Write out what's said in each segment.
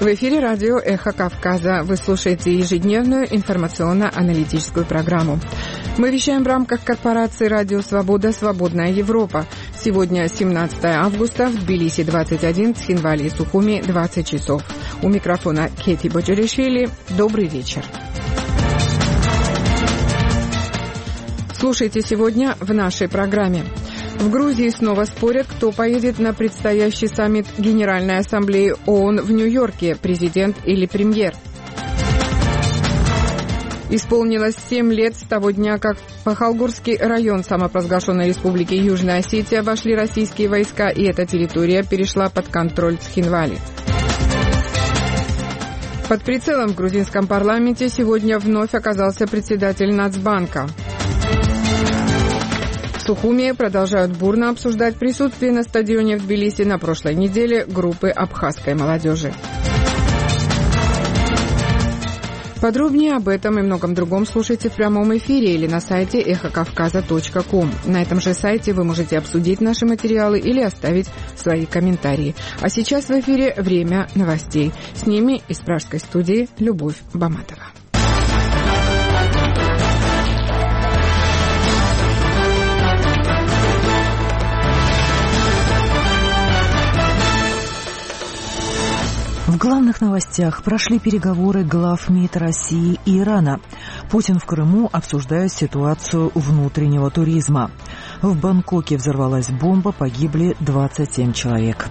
В эфире радио «Эхо Кавказа». Вы слушаете ежедневную информационно-аналитическую программу. Мы вещаем в рамках корпорации «Радио Свобода. Свободная Европа». Сегодня 17 августа, в Тбилиси 21, Цхинвали и Сухуми 20 часов. У микрофона Кети Боджеришвили. Добрый вечер. Слушайте сегодня в нашей программе. В Грузии снова спорят, кто поедет на предстоящий саммит Генеральной Ассамблеи ООН в Нью-Йорке, президент или премьер. Исполнилось 7 лет с того дня, как в Пахалгурский район самопровозглашенной республики Южная Осетия вошли российские войска, и эта территория перешла под контроль Цхинвали. Под прицелом в грузинском парламенте сегодня вновь оказался председатель Нацбанка. В Сухуми продолжают бурно обсуждать присутствие на стадионе в Тбилиси на прошлой неделе группы абхазской молодежи. Подробнее об этом и многом другом слушайте в прямом эфире или на сайте эхокавказа.ком. На этом же сайте вы можете обсудить наши материалы или оставить свои комментарии. А сейчас в эфире время новостей. С ними из пражской студии Любовь Баматова. В главных новостях прошли переговоры глав МИД России и Ирана. Путин в Крыму обсуждает ситуацию внутреннего туризма. В Бангкоке взорвалась бомба, погибли 27 человек.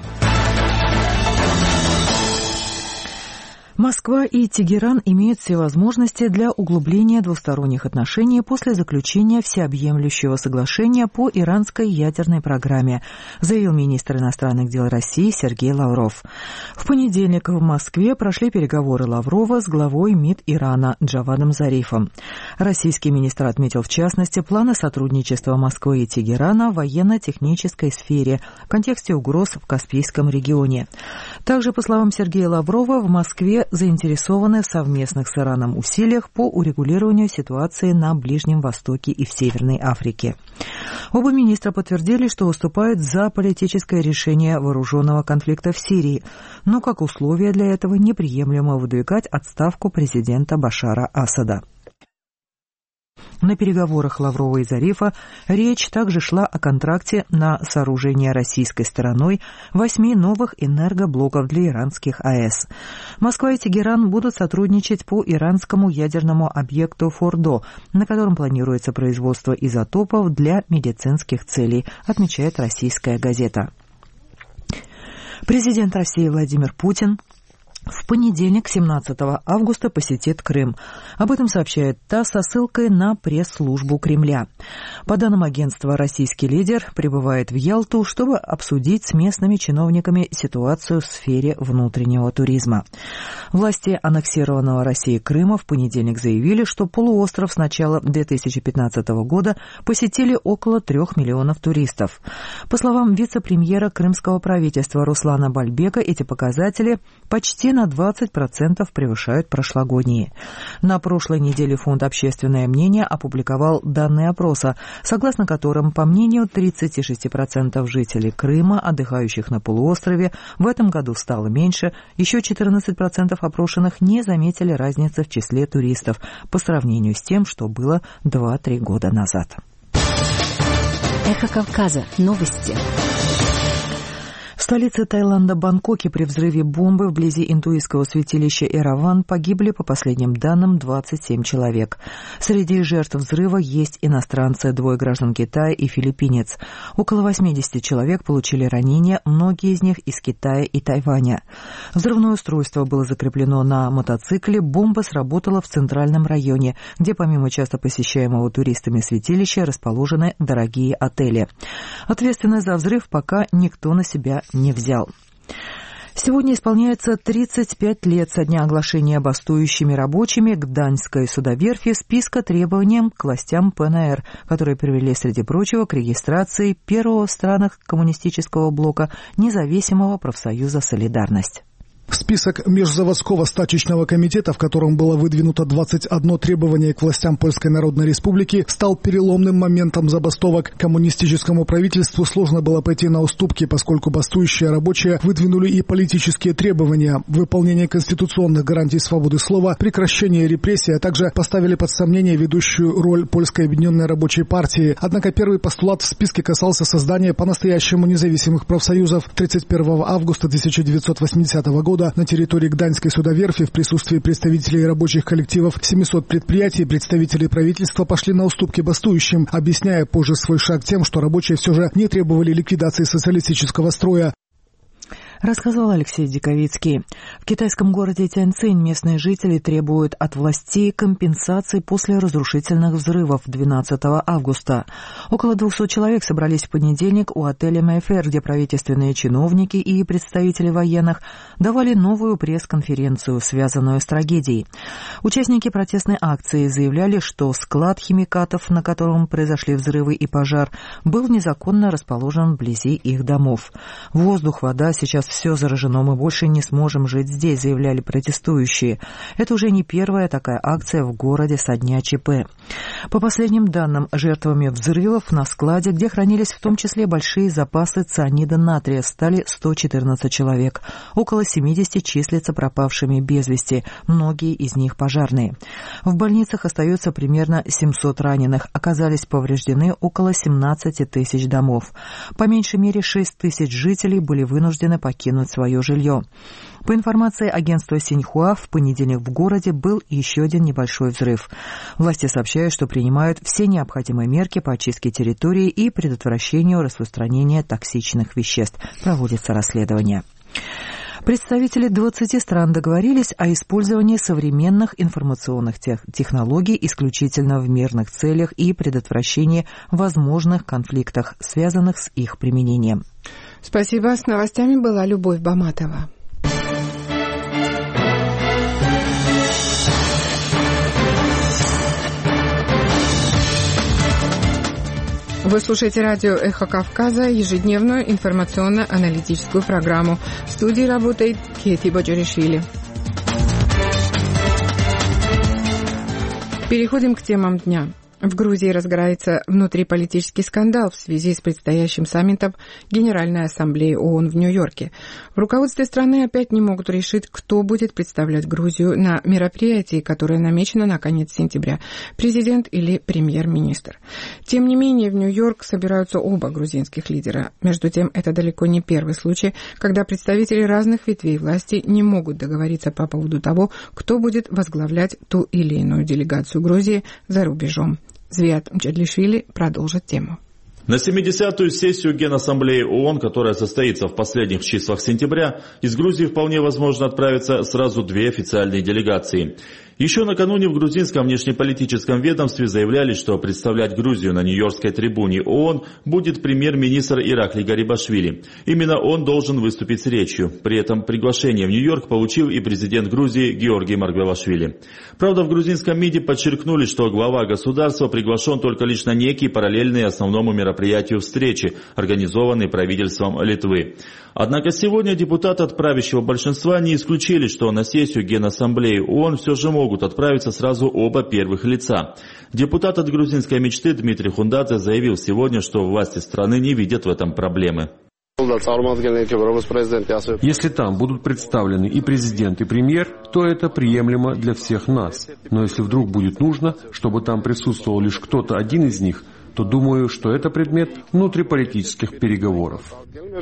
Москва и Тегеран имеют все возможности для углубления двусторонних отношений после заключения всеобъемлющего соглашения по иранской ядерной программе, заявил министр иностранных дел России Сергей Лавров. В понедельник в Москве прошли переговоры Лаврова с главой МИД Ирана Джавадом Зарифом. Российский министр отметил в частности планы сотрудничества Москвы и Тегерана в военно-технической сфере в контексте угроз в Каспийском регионе. Также, по словам Сергея Лаврова, в Москве заинтересованы в совместных с Ираном усилиях по урегулированию ситуации на Ближнем Востоке и в Северной Африке. Оба министра подтвердили, что выступают за политическое решение вооруженного конфликта в Сирии, но как условие для этого неприемлемо выдвигать отставку президента Башара Асада. На переговорах Лаврова и Зарифа речь также шла о контракте на сооружение российской стороной 8 новых энергоблоков для иранских АЭС. Москва и Тегеран будут сотрудничать по иранскому ядерному объекту Фордо, на котором планируется производство изотопов для медицинских целей, отмечает российская газета. Президент России Владимир Путин в понедельник, 17 августа, посетит Крым. Об этом сообщает ТАСС со ссылкой на пресс-службу Кремля. По данным агентства, российский лидер прибывает в Ялту, чтобы обсудить с местными чиновниками ситуацию в сфере внутреннего туризма. Власти аннексированного Россией Крыма в понедельник заявили, что полуостров с начала 2015 года посетили около 3 миллионов туристов. По словам вице-премьера крымского правительства Руслана Бальбека, эти показатели почти на 20% превышают прошлогодние. На прошлой неделе Фонд «Общественное мнение» опубликовал данные опроса, согласно которым, по мнению 36% жителей Крыма, отдыхающих на полуострове, в этом году стало меньше, еще 14% опрошенных не заметили разницы в числе туристов по сравнению с тем, что было 2-3 года назад. Эхо Кавказа. Новости. В столице Таиланда Бангкоке при взрыве бомбы вблизи индуистского святилища Эраван погибли, по последним данным, 27 человек. Среди жертв взрыва есть иностранцы, 2 граждан Китая и филиппинец. Около 80 человек получили ранения, многие из них из Китая и Тайваня. Взрывное устройство было закреплено на мотоцикле, бомба сработала в центральном районе, где помимо часто посещаемого туристами святилища расположены дорогие отели. Ответственность за взрыв пока никто на себя не взял. Сегодня исполняется 35 лет со дня оглашения бастующими рабочими Гданьской судоверфи списка требований к властям ПНР, которые привели, среди прочего, к регистрации первого в странах коммунистического блока независимого профсоюза «Солидарность». Список Межзаводского стачечного комитета, в котором было выдвинуто 21 требование к властям Польской Народной Республики, стал переломным моментом забастовок. Коммунистическому правительству сложно было пойти на уступки, поскольку бастующие рабочие выдвинули и политические требования: выполнение конституционных гарантий свободы слова, прекращение репрессий, а также поставили под сомнение ведущую роль Польской объединенной рабочей партии. Однако первый постулат в списке касался создания по-настоящему независимых профсоюзов. 31 августа 1980 года на территории Гданьской судоверфи в присутствии представителей рабочих коллективов 700 предприятий представители правительства пошли на уступки бастующим, объясняя позже свой шаг тем, что рабочие все же не требовали ликвидации социалистического строя. Рассказал Алексей Диковицкий. В китайском городе Тяньцинь местные жители требуют от властей компенсации после разрушительных взрывов 12 августа. Около 200 человек собрались в понедельник у отеля «Мэйфэр», где правительственные чиновники и представители военных давали новую пресс-конференцию, связанную с трагедией. Участники протестной акции заявляли, что склад химикатов, на котором произошли взрывы и пожар, был незаконно расположен вблизи их домов. Воздух, вода, сейчас все заражено, мы больше не сможем жить здесь, заявляли протестующие. Это уже не первая такая акция в городе со дня ЧП. По последним данным, жертвами взрывов на складе, где хранились в том числе большие запасы цианида натрия, стали 114 человек. Около 70 числятся пропавшими без вести, многие из них пожарные. В больницах остается примерно 700 раненых, оказались повреждены около 17 тысяч домов. По меньшей мере 6 тысяч жителей были вынуждены покинуть свое жилье. По информации агентства Синьхуа, в понедельник в городе был еще один небольшой взрыв. Власти сообщают, что принимают все необходимые меры по очистке территории и предотвращению распространения токсичных веществ. Проводится расследование. Представители 20 стран договорились о использовании современных информационных технологий исключительно в мирных целях и предотвращении возможных конфликтов, связанных с их применением. Спасибо. С новостями была Любовь Баматова. Вы слушаете радио «Эхо Кавказа», ежедневную информационно-аналитическую программу. В студии работает Кети Боджоришвили. Переходим к темам дня. В Грузии разгорается внутриполитический скандал в связи с предстоящим саммитом Генеральной Ассамблеи ООН в Нью-Йорке. В руководстве страны опять не могут решить, кто будет представлять Грузию на мероприятии, которое намечено на конец сентября – президент или премьер-министр. Тем не менее, в Нью-Йорк собираются оба грузинских лидера. Между тем, это далеко не первый случай, когда представители разных ветвей власти не могут договориться по поводу того, кто будет возглавлять ту или иную делегацию Грузии за рубежом. Звиат Мчедлишвили продолжит тему. На 70-ю сессию Генассамблеи ООН, которая состоится в последних числах сентября, из Грузии вполне возможно отправиться сразу две официальные делегации. Еще накануне в грузинском внешнеполитическом ведомстве заявляли, что представлять Грузию на Нью-Йоркской трибуне ООН будет премьер-министр Ираклий Гарибашвили. Именно он должен выступить с речью. При этом приглашение в Нью-Йорк получил и президент Грузии Георгий Маргвелашвили. Правда, в грузинском МИДе подчеркнули, что глава государства приглашен только лишь на некие параллельные основному мероприятию встречи, организованной правительством Литвы. Однако сегодня депутаты от правящего большинства не исключили, что на сессию Генассамблеи ООН все же могут отправиться сразу оба первых лица. Депутат от грузинской мечты Дмитрий Хундадзе заявил сегодня, что власти страны не видят в этом проблемы. Если там будут представлены и президент, и премьер, то это приемлемо для всех нас. Но если вдруг будет нужно, чтобы там присутствовал лишь кто-то один из них, то думаю, что это предмет внутриполитических переговоров.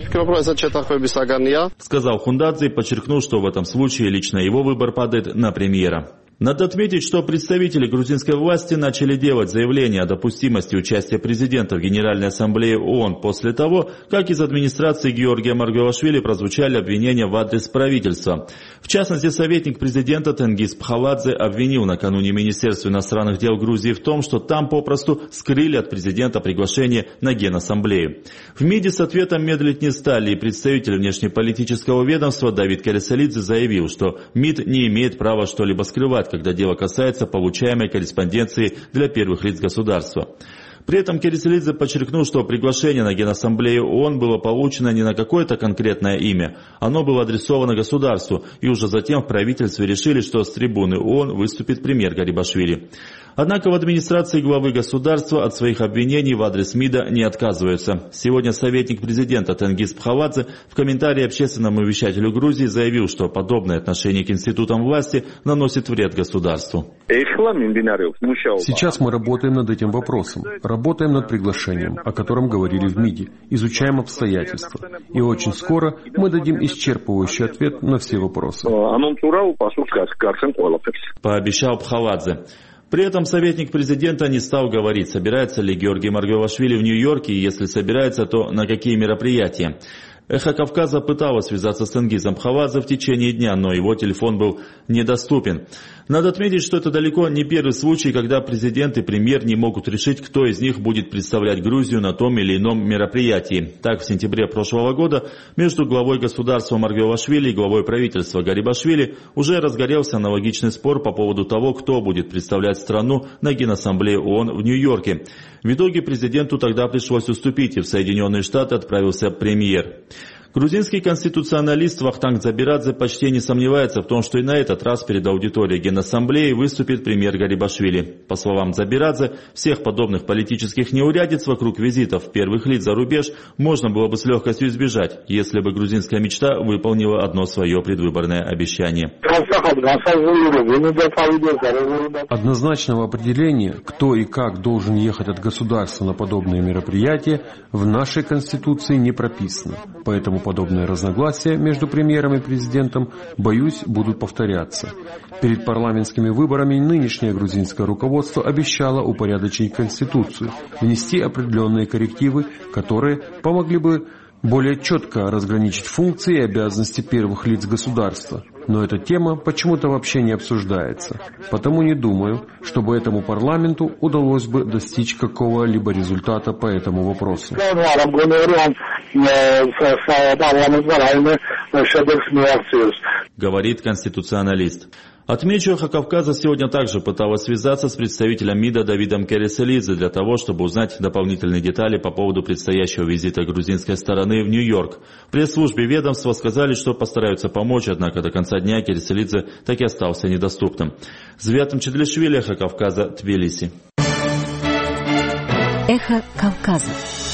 Сказал Хундадзе и подчеркнул, что в этом случае лично его выбор падает на премьера. Надо отметить, что представители грузинской власти начали делать заявление о допустимости участия президента в Генеральной Ассамблее ООН после того, как из администрации Георгия Маргвелашвили прозвучали обвинения в адрес правительства. В частности, советник президента Тенгиз Пхаладзе обвинил накануне Министерство иностранных дел Грузии в том, что там попросту скрыли от президента приглашение на Генассамблею. В МИДе с ответом медлить не стали, и представитель внешнеполитического ведомства Давид Карисалидзе заявил, что МИД не имеет права что-либо скрывать, когда дело касается получаемой корреспонденции для первых лиц государства. При этом Кереселидзе подчеркнул, что приглашение на Генассамблею ООН было получено не на какое-то конкретное имя, оно было адресовано государству, и уже затем в правительстве решили, что с трибуны ООН выступит премьер Гарибашвили. Однако в администрации главы государства от своих обвинений в адрес МИДа не отказываются. Сегодня советник президента Тенгиз Пхавадзе в комментарии общественному вещателю Грузии заявил, что подобное отношение к институтам власти наносит вред государству. Сейчас мы работаем над этим вопросом, работаем над приглашением, о котором говорили в МИДе, изучаем обстоятельства. И очень скоро мы дадим исчерпывающий ответ на все вопросы. Пообещал Пхавадзе. При этом советник президента не стал говорить, собирается ли Георгий Маргвелашвили в Нью-Йорке, и если собирается, то на какие мероприятия. «Эхо Кавказа» пыталось связаться с Тенгизом Пхавадзе в течение дня, но его телефон был недоступен. Надо отметить, что это далеко не первый случай, когда президент и премьер не могут решить, кто из них будет представлять Грузию на том или ином мероприятии. Так, в сентябре прошлого года между главой государства Маргвелашвили и главой правительства Гарибашвили уже разгорелся аналогичный спор по поводу того, кто будет представлять страну на Генассамблее ООН в Нью-Йорке. В итоге президенту тогда пришлось уступить, и в Соединенные Штаты отправился премьер. Грузинский конституционалист Вахтанг Дзабирадзе почти не сомневается в том, что и на этот раз перед аудиторией Генассамблеи выступит премьер Гарибашвили. По словам Дзабирадзе, всех подобных политических неурядиц вокруг визитов первых лиц за рубеж можно было бы с легкостью избежать, если бы грузинская мечта выполнила одно свое предвыборное обещание. Однозначного определения, кто и как должен ехать от государства на подобные мероприятия, в нашей Конституции не прописано. Поэтому подобные разногласия между премьером и президентом, боюсь, будут повторяться. Перед парламентскими выборами нынешнее грузинское руководство обещало упорядочить Конституцию, внести определенные коррективы, которые помогли бы более четко разграничить функции и обязанности первых лиц государства. Но эта тема почему-то вообще не обсуждается. Потому не думаю, чтобы этому парламенту удалось бы достичь какого-либо результата по этому вопросу. Говорит конституционалист. Отмечу, «Эхо Кавказа» сегодня также пыталась связаться с представителем МИДа Давидом Кереселидзе для того, чтобы узнать дополнительные детали по поводу предстоящего визита грузинской стороны в Нью-Йорк. В пресс-службе ведомства сказали, что постараются помочь, однако до конца дня Кереселидзе так и остался недоступным. Звятом Чедлишвили, «Эхо Кавказа», Тбилиси. Эхо Кавказа.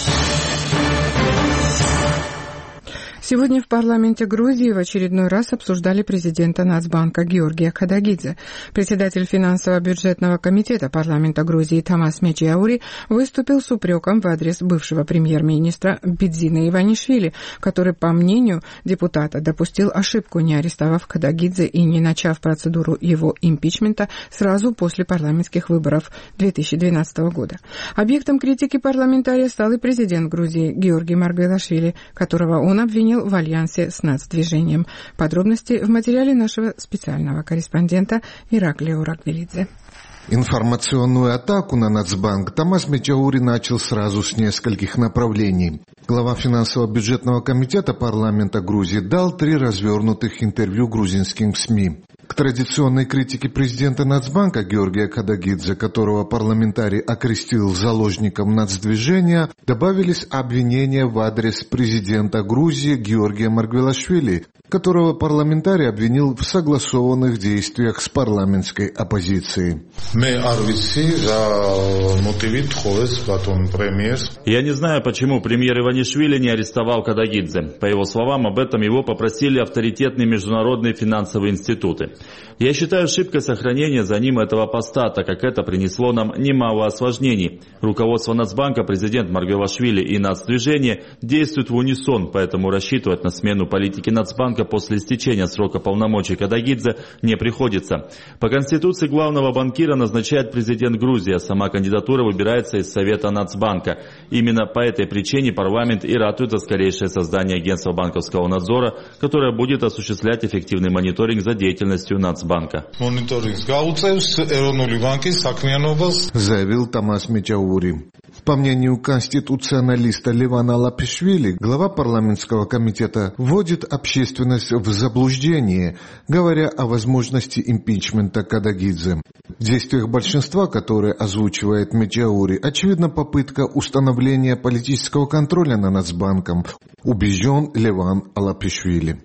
Сегодня в парламенте Грузии в очередной раз обсуждали президента Нацбанка Георгия Кадагидзе. Председатель финансово-бюджетного комитета парламента Грузии Тамас Мечиаури выступил с упреком в адрес бывшего премьер-министра Бидзина Иванишвили, который, по мнению депутата, допустил ошибку, не арестовав Кадагидзе и не начав процедуру его импичмента сразу после парламентских выборов 2012 года. Объектом критики парламентария стал и президент Грузии Георгий Маргвелашвили, которого он обвинил в альянсе с нацдвижением. Подробности в материале нашего специального корреспондента Ираклио Раквелидзе. Информационную атаку на Нацбанк Тамас Мечиаури начал сразу с нескольких направлений. Глава финансово-бюджетного комитета парламента Грузии дал 3 развернутых интервью грузинским СМИ. К традиционной критике президента Нацбанка Георгия Кадагидзе, которого парламентарий окрестил заложником нацдвижения, добавились обвинения в адрес президента Грузии Георгия Маргвелашвили, которого парламентарий обвинил в согласованных действиях с парламентской оппозицией. Я не знаю, почему премьер Иванишвили не арестовал Кадагидзе. По его словам, об этом его попросили авторитетные международные финансовые институты. Я считаю ошибкой сохранения за ним этого поста, так как это принесло нам немало осложнений. Руководство Нацбанка, президент Маргвелашвили и нацдвижение действуют в унисон, поэтому рассчитывать на смену политики Нацбанка после истечения срока полномочий Кадагидзе не приходится. По Конституции главного банкира назначает президент Грузии, а сама кандидатура выбирается из Совета Нацбанка. Именно по этой причине парламент и ратует за скорейшее создание агентства банковского надзора, которое будет осуществлять эффективный мониторинг за деятельностью Нацбанка. Заявил Тамас Мечиаури. По мнению конституционалиста Левана Алапишвили, глава парламентского комитета вводит общественность в заблуждение, говоря о возможности импичмента Кадагидзе. В действиях большинства, которые озвучивает Мечаури, очевидна попытка установления политического контроля над Нацбанком, убежден Леван Алапишвили.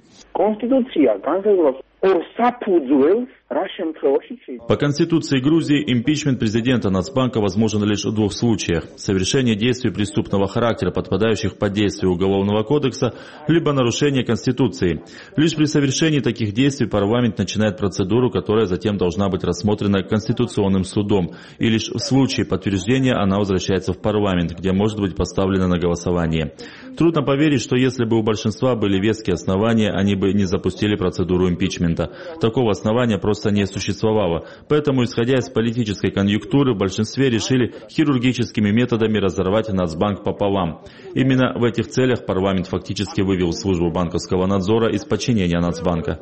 По Конституции Грузии импичмент президента Нацбанка возможен лишь в двух случаях: совершение действий преступного характера, подпадающих под действие Уголовного кодекса, либо нарушение Конституции. Лишь при совершении таких действий парламент начинает процедуру, которая затем должна быть рассмотрена Конституционным судом, и лишь в случае подтверждения она возвращается в парламент, где может быть поставлена на голосование. Трудно поверить, что если бы у большинства были веские основания, они бы не запустили процедуру импичмента. Такого основания просто не существовало. Поэтому, исходя из политической конъюнктуры, в большинстве решили хирургическими методами разорвать Нацбанк пополам. Именно в этих целях парламент фактически вывел службу банковского надзора из подчинения Нацбанка.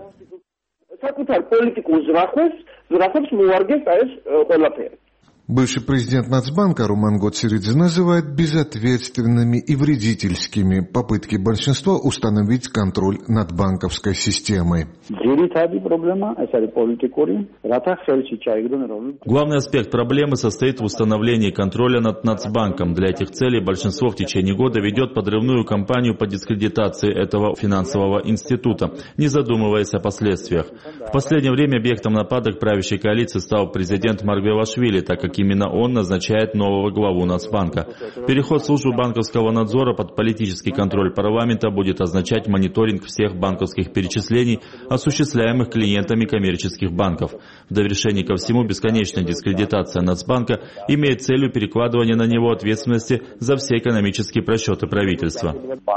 Бывший президент Нацбанка Роман Гоциридзе называет безответственными и вредительскими попытки большинства установить контроль над банковской системой. Главный аспект проблемы состоит в установлении контроля над Нацбанком. Для этих целей большинство в течение года ведет подрывную кампанию по дискредитации этого финансового института, не задумываясь о последствиях. В последнее время объектом нападок правящей коалиции стал президент Маргвелашвили, так как именно он назначает нового главу Нацбанка. Переход службы банковского надзора под политический контроль парламента будет означать мониторинг всех банковских перечислений, осуществляемых клиентами коммерческих банков. В довершении ко всему, бесконечная дискредитация Нацбанка имеет целью перекладывания на него ответственности за все экономические просчеты правительства.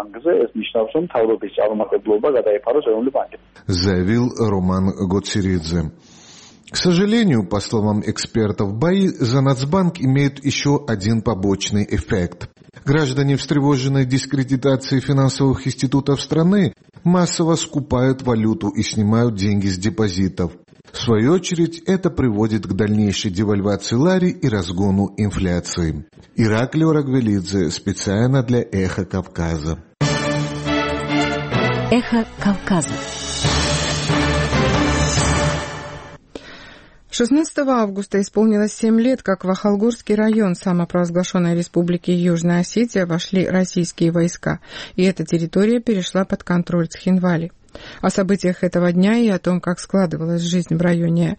Заявил Роман Гоциридзе. К сожалению, по словам экспертов, бои за Нацбанк имеют еще один побочный эффект. Граждане, встревоженные дискредитацией финансовых институтов страны, массово скупают валюту и снимают деньги с депозитов. В свою очередь, это приводит к дальнейшей девальвации лари и разгону инфляции. Ираклий Орагвелидзе специально для «Эхо Кавказа». Эхо Кавказа. 16 августа исполнилось 7 лет, как в Ахалгорский район самопровозглашенной республики Южная Осетия вошли российские войска, и эта территория перешла под контроль Цхинвали. О событиях этого дня и о том, как складывалась жизнь в районе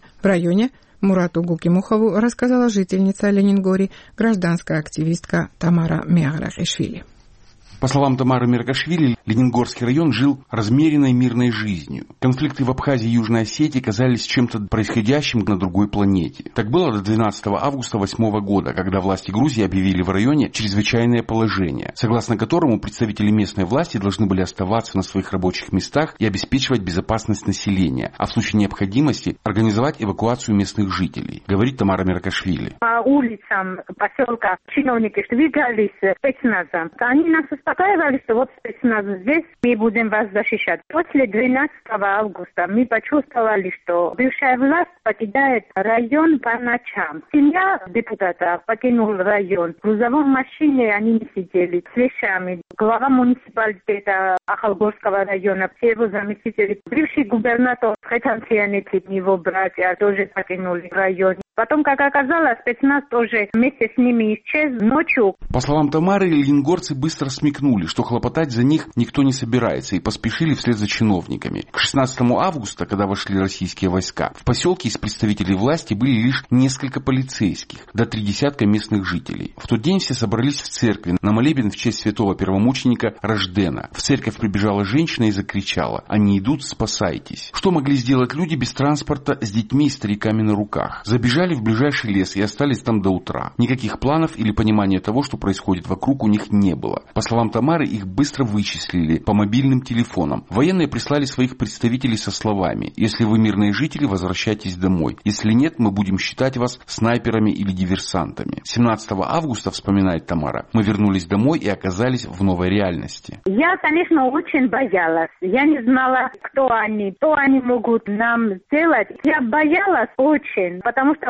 Мурату Гукимухову рассказала жительница Ленингории, гражданская активистка Тамара Меаграхишвили. По словам Тамары Меркашвили, Ленингорский район жил размеренной мирной жизнью. Конфликты в Абхазии и Южной Осетии казались чем-то происходящим на другой планете. Так было до 12 августа 2008 года, когда власти Грузии объявили в районе чрезвычайное положение, согласно которому представители местной власти должны были оставаться на своих рабочих местах и обеспечивать безопасность населения, а в случае необходимости организовать эвакуацию местных жителей, говорит Тамара Меркашвили. По улицам поселка чиновники двигались спецназом. Они нас успокаивали, что вот спецназ здесь, мы будем вас защищать. После 12 августа мы почувствовали, что бывшая власть покидает район по ночам. Семья депутата покинула район. В грузовой машине они не сидели с вещами. Глава муниципалитета Ахалгорского района, все его заместители, бывший губернатор Хэтанфианети, его братья тоже покинули район. Потом, как оказалось, спецназ тоже вместе с ними исчез ночью. По словам Тамары, ленингорцы быстро смекнули, что хлопотать за них никто не собирается, и поспешили вслед за чиновниками. К 16 августа, когда вошли российские войска, в поселке из представителей власти были лишь несколько полицейских, до 30 местных жителей. В тот день все собрались в церкви на молебен в честь святого первомученика Рождена. В церковь прибежала женщина и закричала: «Они идут, спасайтесь!». Что могли сделать люди без транспорта, с детьми и стариками на руках? Забежали в ближайший лес и остались там до утра. Никаких планов или понимания того, что происходит вокруг, у них не было. По словам Тамары, их быстро вычислили по мобильным телефонам. Военные прислали своих представителей со словами: «Если вы мирные жители, возвращайтесь домой. Если нет, мы будем считать вас снайперами или диверсантами». 17 августа, вспоминает Тамара, мы вернулись домой и оказались в новой реальности. Я, конечно, очень боялась. Я не знала, кто они, что они могут нам сделать. Я боялась очень, потому что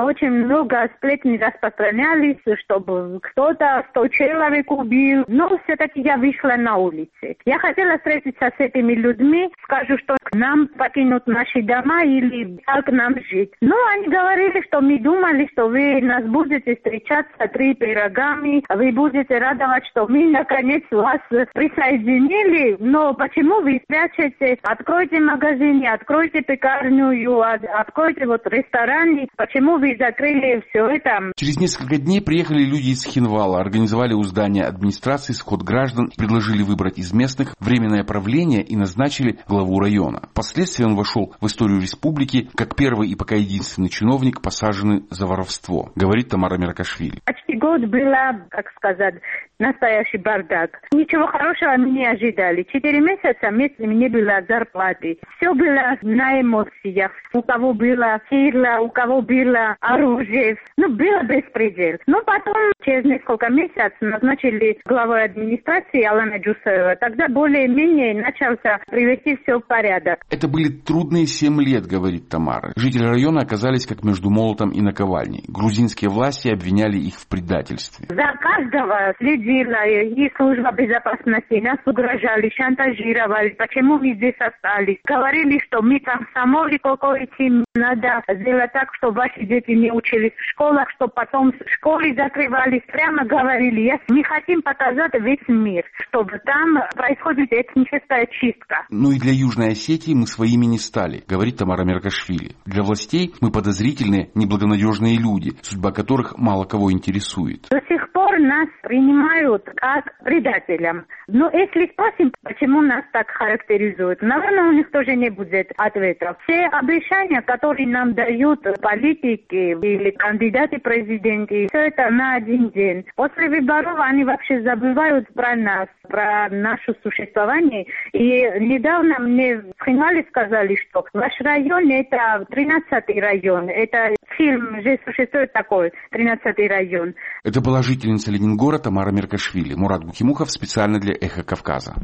очень много сплетни распространялись, чтобы кто-то 100 человек убил. Но все-таки я вышла на улицу. Я хотела встретиться с этими людьми, скажу, что к нам покинут наши дома или как нам жить. Но они говорили, что мы думали, что вы нас будете встречаться 3 пирогами, вы будете радовать, что мы наконец вас присоединили. Но почему вы прячете? Откройте магазины, откройте пекарню, откройте рестораны. Почему вы закрыли все это? Через несколько дней приехали люди из Хинвала, организовали у здания администрации сход граждан, предложили выбрать из местных временное правление и назначили главу района. Впоследствии он вошел в историю республики как первый и пока единственный чиновник, посаженный за воровство, говорит Тамара Меркашвили. Почти год было, как сказать, настоящий бардак. Ничего хорошего мы не ожидали. 4 месяца вместе не было зарплаты. Все было на эмоциях. У кого была сила, у кого было оружие. Было беспредел. Но потом, через несколько месяцев, назначили главой администрации Алана Джусаева. Тогда более-менее начался привести все в порядок. Это были трудные 7 лет, говорит Тамара. Жители района оказались как между молотом и наковальней. Грузинские власти обвиняли их в предательстве. За каждого следила и служба безопасности. Нас угрожали, шантажировали. Почему мы здесь остались? Говорили, что мы комсомолы какой-то. Надо сделать так, чтобы ваши дети не учились в школах, чтобы потом школы закрывались. Прямо говорили, мы хотим показать весь мир, чтобы там происходит этническая чистка. И для Южной Осетии мы своими не стали, говорит Тамара Меркашвили. Для властей мы подозрительные, неблагонадежные люди, судьба которых мало кого интересует. До сих пор нас принимают как предателям. Но если спросим, почему нас так характеризуют, наверное, у них тоже не будет ответа. Все обещания, которые нам дают политики или кандидаты в президенты, все это на один день. После выборов они вообще забывают про нас, про наше существование. И недавно мне в Хинвале сказали, что ваш район это 13-й район. Это фильм же существует такой, 13-й район. Это была жительница Ленингора Тамара Меркашвили. Мурат Бухимухов специально для «Эхо Кавказа».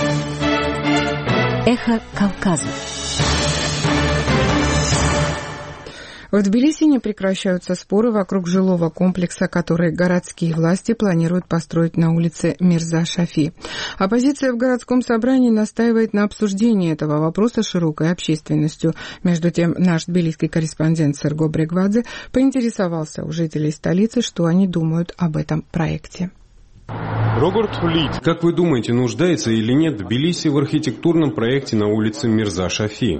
«Эхо Кавказа». В Тбилиси не прекращаются споры вокруг жилого комплекса, который городские власти планируют построить на улице Мирза Шафи. Оппозиция в городском собрании настаивает на обсуждении этого вопроса широкой общественностью. Между тем, наш тбилисский корреспондент Серго Брегвадзе поинтересовался у жителей столицы, что они думают об этом проекте. Как вы думаете, нуждается или нет Тбилиси в архитектурном проекте на улице Мирза Шафи?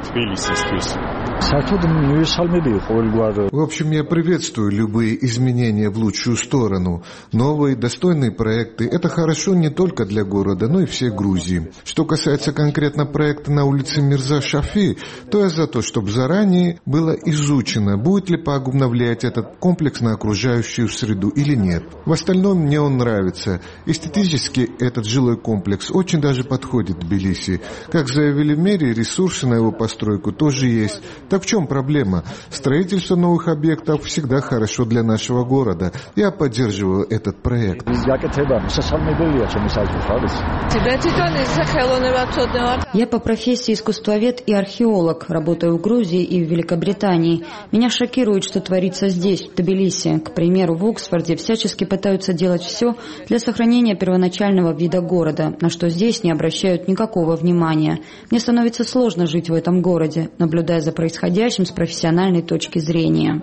В общем, я приветствую любые изменения в лучшую сторону. Новые, достойные проекты – это хорошо не только для города, но и всей Грузии. Что касается конкретно проекта на улице Мирза Шафи, то я за то, чтобы заранее было изучено, будет ли пагубно влиять этот комплекс на окружающую среду или нет. В остальном мне он нравится. Эстетически этот жилой комплекс очень даже подходит Тбилиси. Как заявили в мэре, ресурсы на его постройку тоже есть. Так в чем проблема? Строительство новых объектов всегда хорошо для нашего города. Я поддерживаю этот проект. Я по профессии искусствовед и археолог, работаю в Грузии и в Великобритании. Меня шокирует, что творится здесь, в Тбилиси. К примеру, в Оксфорде всячески пытаются делать все для сохранения первоначального вида города, на что здесь не обращают никакого внимания. Мне становится сложно жить в этом городе, наблюдая за происходящим с профессиональной точки зрения.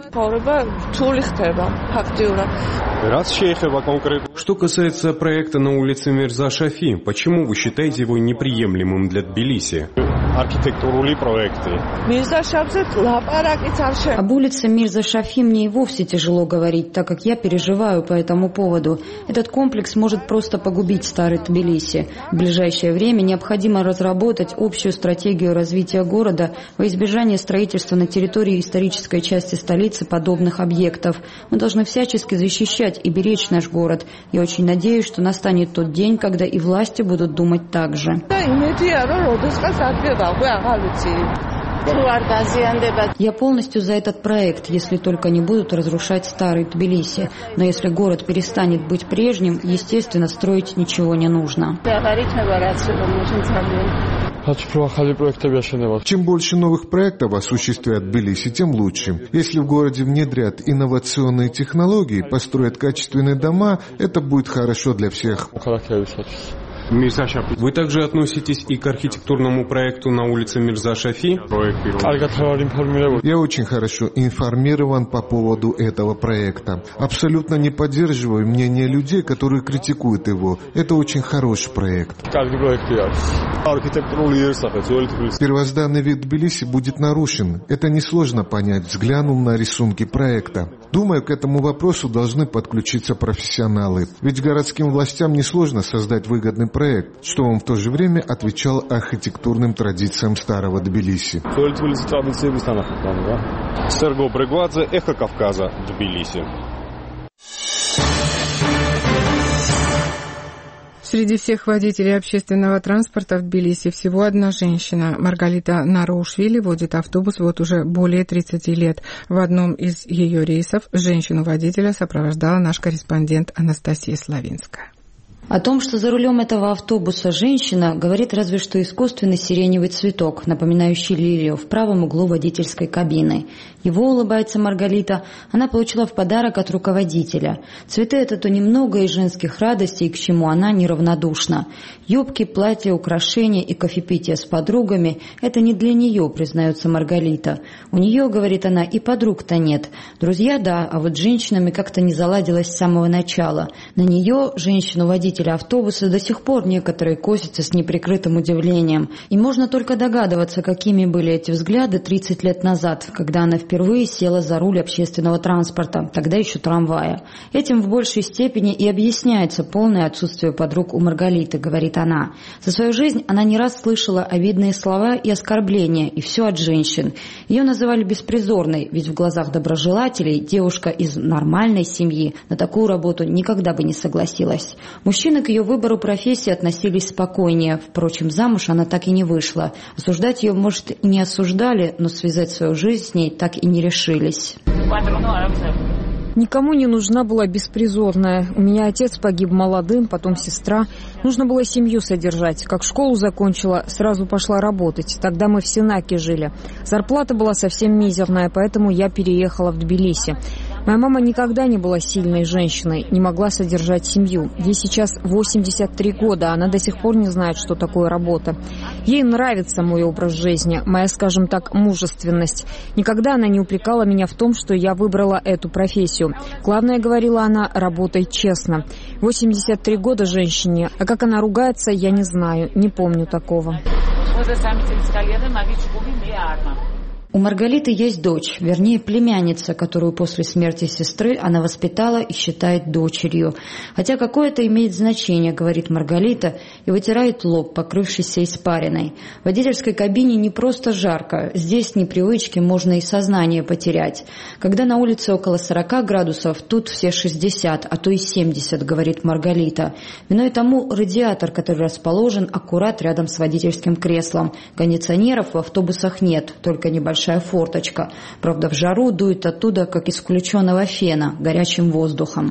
Что касается проекта на улице Мирза Шафи, почему вы считаете его неприемлемым для Тбилиси? Об улице Мирза Шафи мне и вовсе тяжело говорить, так как я переживаю по этому поводу. Этот комплекс может просто погубить старый Тбилиси. В ближайшее время необходимо разработать общую стратегию развития города во избежание строительства на территории исторической части столицы подобных объектов. Мы должны всячески защищать и беречь наш город. Я очень надеюсь, что настанет тот день, когда и власти будут думать так же. Я полностью за этот проект, если только не будут разрушать старый Тбилиси. Но если город перестанет быть прежним, естественно, строить ничего не нужно. Чем больше новых проектов осуществят в Тбилиси, тем лучше. Если в городе внедрят инновационные технологии, построят качественные дома, это будет хорошо для всех. Вы также относитесь и к архитектурному проекту на улице Мирза Шафи? Я очень хорошо информирован по поводу этого проекта. Абсолютно не поддерживаю мнение людей, которые критикуют его. Это очень хороший проект. Первозданный вид Тбилиси будет нарушен. Это несложно понять, взглянув на рисунки проекта. Думаю, к этому вопросу должны подключиться профессионалы. Ведь городским властям несложно создать выгодный проект, что он в то же время отвечал архитектурным традициям старого Тбилиси. Серго Брегвадзе, Эхо Кавказа, Тбилиси. Среди всех водителей общественного транспорта в Тбилиси всего одна женщина. Маргалита Нараушвили водит автобус вот уже более 30 лет. В одном из ее рейсов женщину-водителя сопровождала наш корреспондент Анастасия Славинская. О том, что за рулем этого автобуса женщина, говорит разве что искусственный сиреневый цветок, напоминающий лилию, в правом углу водительской кабины. Его, улыбается Маргалита, она получила в подарок от руководителя. Цветы – это то немного из женских радостей, к чему она неравнодушна. Юбки, платья, украшения и кофепитие с подругами – это не для нее, признается Маргалита. У нее, говорит она, и подруг-то нет. Друзья – да, а вот с женщинами как-то не заладилось с самого начала. На нее, женщину-водителя автобуса, до сих пор некоторые косятся с неприкрытым удивлением. И можно только догадываться, какими были эти взгляды 30 лет назад, когда она впервые села за руль общественного транспорта, тогда еще трамвая. Этим в большей степени и объясняется полное отсутствие подруг у Маргалиты, говорит она. За свою жизнь она не раз слышала обидные слова и оскорбления, и все от женщин. Ее называли беспризорной, ведь в глазах доброжелателей девушка из нормальной семьи на такую работу никогда бы не согласилась. Мужчины к ее выбору профессии относились спокойнее. Впрочем, замуж она так и не вышла. Осуждать ее, может, и не осуждали, но связать свою жизнь с ней так и не решились. Никому не нужна была беспризорная. У меня отец погиб молодым, потом сестра. Нужно было семью содержать. Как школу закончила, сразу пошла работать. Тогда мы в Сенаке жили. Зарплата была совсем мизерная, поэтому я переехала в Тбилиси. Моя мама никогда не была сильной женщиной, не могла содержать семью. Ей сейчас 83 года, она до сих пор не знает, что такое работа. Ей нравится мой образ жизни, моя, скажем так, мужественность. Никогда она не упрекала меня в том, что я выбрала эту профессию. Главное, говорила она, работай честно. 83 года женщине, а как она ругается, я не знаю, не помню такого. У Маргалиты есть дочь, вернее племянница, которую после смерти сестры она воспитала и считает дочерью. Хотя какое это имеет значение, говорит Маргалита и вытирает лоб, покрывшийся испариной. В водительской кабине не просто жарко, здесь непривычки можно и сознание потерять. Когда на улице около 40 градусов, тут все 60, а то и 70, говорит Маргалита. Виной тому радиатор, который расположен аккурат рядом с водительским креслом. Кондиционеров в автобусах нет, только небольшая форточка. Правда, в жару дует оттуда, как из включенного фена, горячим воздухом.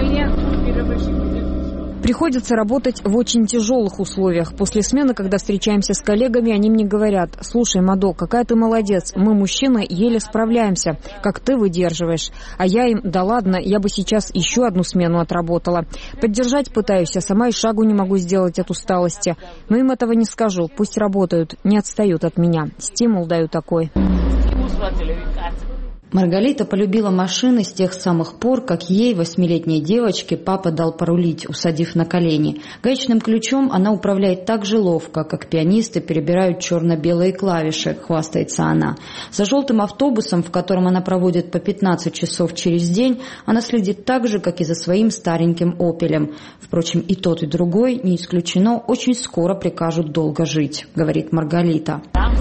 Приходится работать в очень тяжелых условиях. После смены, когда встречаемся с коллегами, они мне говорят: «Слушай, Мадо, какая ты молодец, мы, мужчины, еле справляемся, как ты выдерживаешь». А я им: «Да ладно, я бы сейчас еще одну смену отработала». Поддержать пытаюсь, а сама и шагу не могу сделать от усталости. Но им этого не скажу, пусть работают, не отстают от меня. Стимул даю такой. Маргалита полюбила машины с тех самых пор, как ей, 8-летней девочке, папа дал порулить, усадив на колени. Гаечным ключом она управляет так же ловко, как пианисты перебирают черно-белые клавиши, хвастается она. За желтым автобусом, в котором она проводит по 15 часов через день, она следит так же, как и за своим стареньким «Опелем». Впрочем, и тот, и другой, не исключено, очень скоро прикажут долго жить, говорит Маргалита.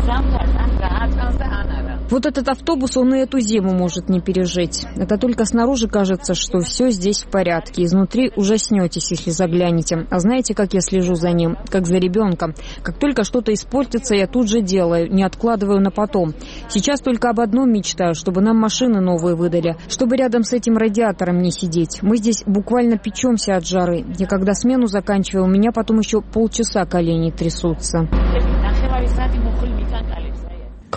Вот этот автобус, он и эту зиму может не пережить. Это только снаружи кажется, что все здесь в порядке. Изнутри ужаснетесь, если заглянете. А знаете, как я слежу за ним? Как за ребенком. Как только что-то испортится, я тут же делаю, не откладываю на потом. Сейчас только об одном мечтаю, чтобы нам машины новые выдали. Чтобы рядом с этим радиатором не сидеть. Мы здесь буквально печемся от жары. Я когда смену заканчиваю, у меня потом еще полчаса колени трясутся.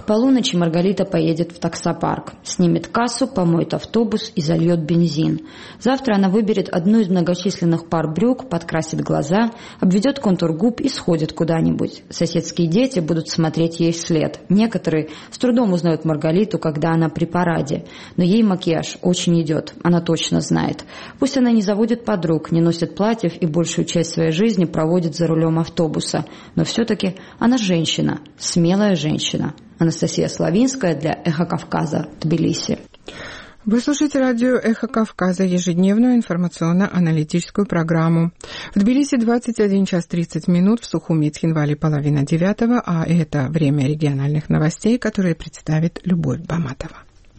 полуночи Маргарита поедет в таксопарк, снимет кассу, помоет автобус и зальет бензин. Завтра она выберет одну из многочисленных пар брюк, подкрасит глаза, обведет контур губ и сходит куда-нибудь. Соседские дети будут смотреть ей вслед. Некоторые с трудом узнают Маргариту, когда она при параде. Но ей макияж очень идет, она точно знает. Пусть она не заводит подруг, не носит платьев и большую часть своей жизни проводит за рулем автобуса. Но все-таки она женщина, смелая женщина. Анастасия Славинская для «Эхо Кавказа», Тбилиси. Вы слушаете радио «Эхо Кавказа», ежедневную информационно-аналитическую программу. В Тбилиси 21 час 30 минут, в Сухуми и Цхинвале 8:30, а это время региональных новостей, которые представит Любовь Баматова.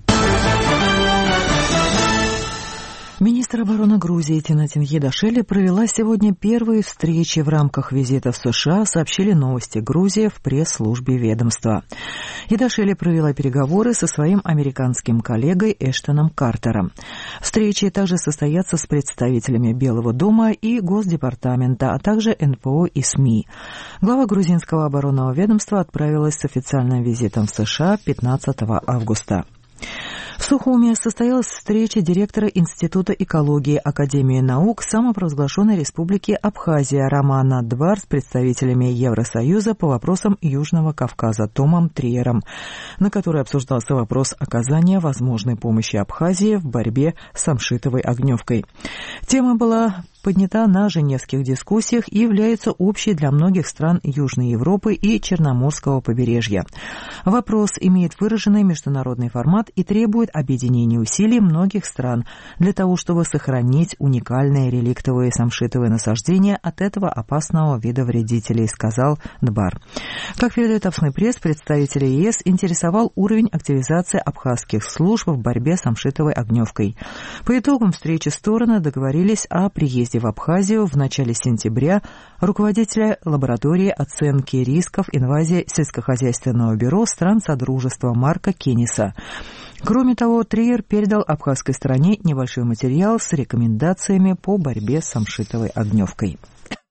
Министр обороны Грузии Тинатин Едашели провела сегодня первые встречи в рамках визита в США, сообщили «Новости Грузии» в пресс-службе ведомства. Едашели провела переговоры со своим американским коллегой Эштоном Картером. Встречи также состоятся с представителями Белого дома и Госдепартамента, а также НПО и СМИ. Глава грузинского оборонного ведомства отправилась с официальным визитом в США 15 августа. В Сухуми состоялась встреча директора Института экологии Академии наук самопровозглашенной республики Абхазия Романа Двар с представителями Евросоюза по вопросам Южного Кавказа Томом Триером, на которой обсуждался вопрос оказания возможной помощи Абхазии в борьбе с самшитовой огневкой. Тема была поднята на женевских дискуссиях и является общей для многих стран Южной Европы и Черноморского побережья. Вопрос имеет выраженный международный формат и требует объединения усилий многих стран для того, чтобы сохранить уникальные реликтовые самшитовые насаждения от этого опасного вида вредителей, сказал Дбар. Как передает Авснепресс, представителя ЕС интересовал уровень активизации абхазских служб в борьбе с самшитовой огневкой. По итогам встречи стороны договорились о приезде в Абхазию в начале сентября руководителя лаборатории оценки рисков инвазии сельскохозяйственного бюро стран Содружества Марка Кенниса. Кроме того, Триер передал абхазской стороне небольшой материал с рекомендациями по борьбе с самшитовой огневкой.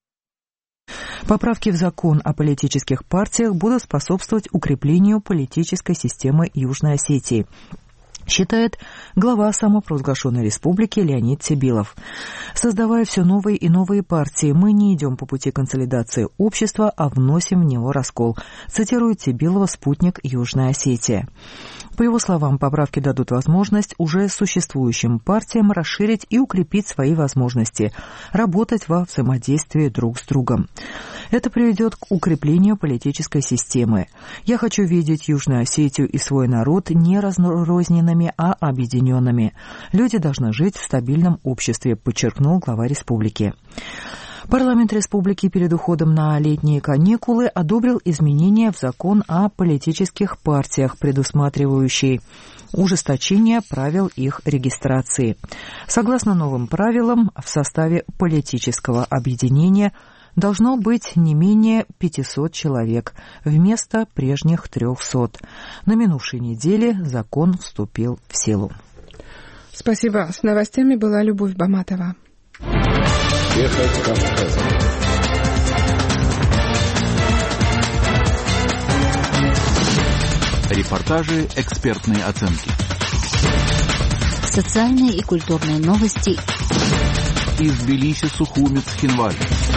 Поправки в закон о политических партиях будут способствовать укреплению политической системы Южной Осетии, считает глава самопровозглашенной республики Леонид Сибилов. Создавая все новые и новые партии, мы не идем по пути консолидации общества, а вносим в него раскол, цитирует Сибилова спутник Южная Осетия. По его словам, поправки дадут возможность уже существующим партиям расширить и укрепить свои возможности, работать во взаимодействии друг с другом. Это приведет к укреплению политической системы. Я хочу видеть Южную Осетию и свой народ не разрозненными, а объединенными. Люди должны жить в стабильном обществе, подчеркнул глава республики. Парламент республики перед уходом на летние каникулы одобрил изменения в закон о политических партиях, предусматривающие ужесточение правил их регистрации. Согласно новым правилам, в составе политического объединения должно быть не менее 500 человек, вместо прежних 300. На минувшей неделе закон вступил в силу. Спасибо. С новостями была Любовь Баматова. Эхо Кавказа. Репортажи, экспертные оценки. Социальные и культурные новости. Из Тбилиси, Сухуми, Цхинвали.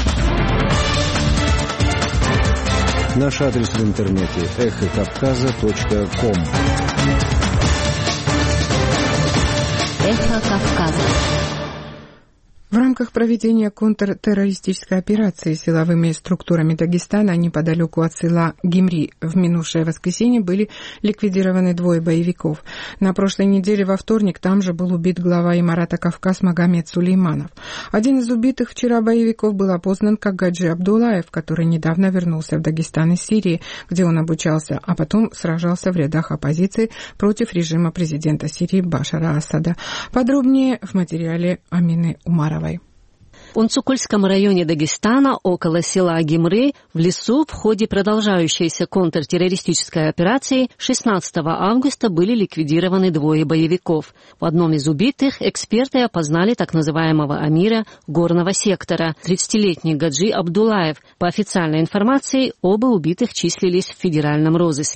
Наш адрес в интернете эхокавказа.ком. Эхо Кавказа. В рамках проведения контртеррористической операции силовыми структурами Дагестана неподалеку от села Гимри в минувшее воскресенье были ликвидированы 2 боевиков. На прошлой неделе во вторник там же был убит глава Имарата Кавказ Магомед Сулейманов. Один из убитых вчера боевиков был опознан как Гаджи Абдулаев, который недавно вернулся в Дагестан из Сирии, где он обучался, а потом сражался в рядах оппозиции против режима президента Сирии Башара Асада. Подробнее в материале Амины Умаровой. В Унцукульском районе Дагестана, около села Гимры, в лесу в ходе продолжающейся контртеррористической операции 16 августа были ликвидированы 2 боевиков. В одном из убитых эксперты опознали так называемого амира горного сектора, 30-летний Гаджи Абдулаев. По официальной информации, оба убитых числились в федеральном розыске.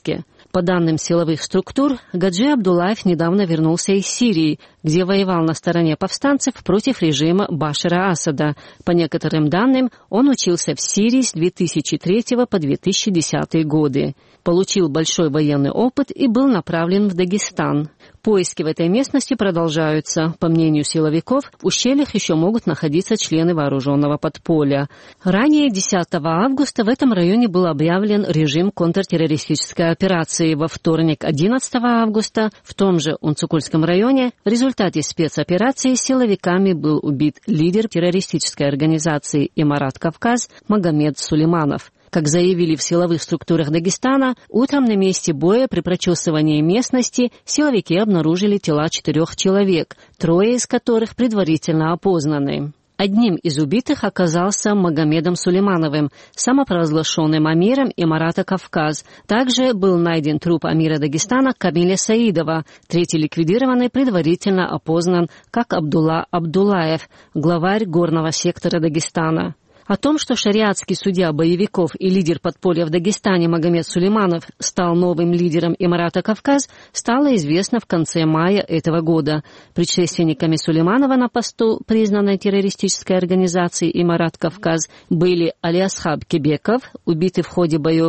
По данным силовых структур, Гаджи Абдуллаев недавно вернулся из Сирии, где воевал на стороне повстанцев против режима Башара Асада. По некоторым данным, он учился в Сирии с 2003 по 2010 годы. Получил большой военный опыт и был направлен в Дагестан. Поиски в этой местности продолжаются. По мнению силовиков, в ущельях еще могут находиться члены вооруженного подполья. Ранее, 10 августа, в этом районе был объявлен режим контртеррористической операции. Во вторник, 11 августа, в том же Унцукульском районе, в результате спецоперации силовиками был убит лидер террористической организации «Имарат Кавказ» Магомед Сулейманов. Как заявили в силовых структурах Дагестана, утром на месте боя при прочесывании местности силовики обнаружили тела 4 человек, 3 из которых предварительно опознаны. Одним из убитых оказался Магомедом Сулеймановым, самопровозглашенным амиром Имарата Кавказ. Также был найден труп амира Дагестана Камиля Саидова. 3-й ликвидированный предварительно опознан как Абдулла Абдуллаев, главарь горного сектора Дагестана. О том, что шариатский судья боевиков и лидер подполья в Дагестане Магомед Сулейманов стал новым лидером Имарата Кавказ, стало известно в конце мая этого года. Предшественниками Сулейманова на посту признанной террористической организации Имарат Кавказ были Алиасхаб Кебеков, убитый в ходе боев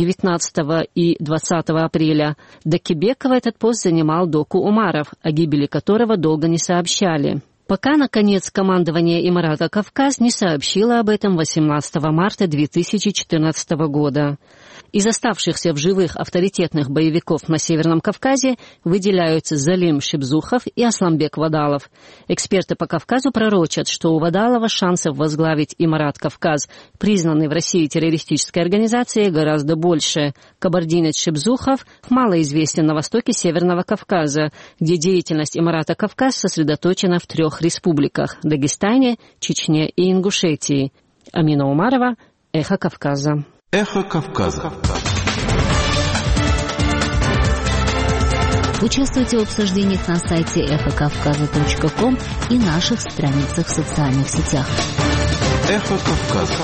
19 и 20 апреля. До Кебекова этот пост занимал Доку Умаров, о гибели которого долго не сообщали. Пока, наконец, командование Имарата Кавказ не сообщило об этом 18 марта 2014 года. Из оставшихся в живых авторитетных боевиков на Северном Кавказе выделяются Залим Шибзухов и Асламбек Вадалов. Эксперты по Кавказу пророчат, что у Вадалова шансов возглавить Имарат Кавказ, признанный в России террористической организацией, гораздо больше. Кабардинец Шибзухов малоизвестен на востоке Северного Кавказа, где деятельность Имарата Кавказ сосредоточена в 3 республиках – Дагестане, Чечне и Ингушетии. Амина Умарова, Эхо Кавказа. Эхо Кавказа. Участвуйте в обсуждениях на сайте эхокавказа.ком и наших страницах в социальных сетях. Эхо Кавказа.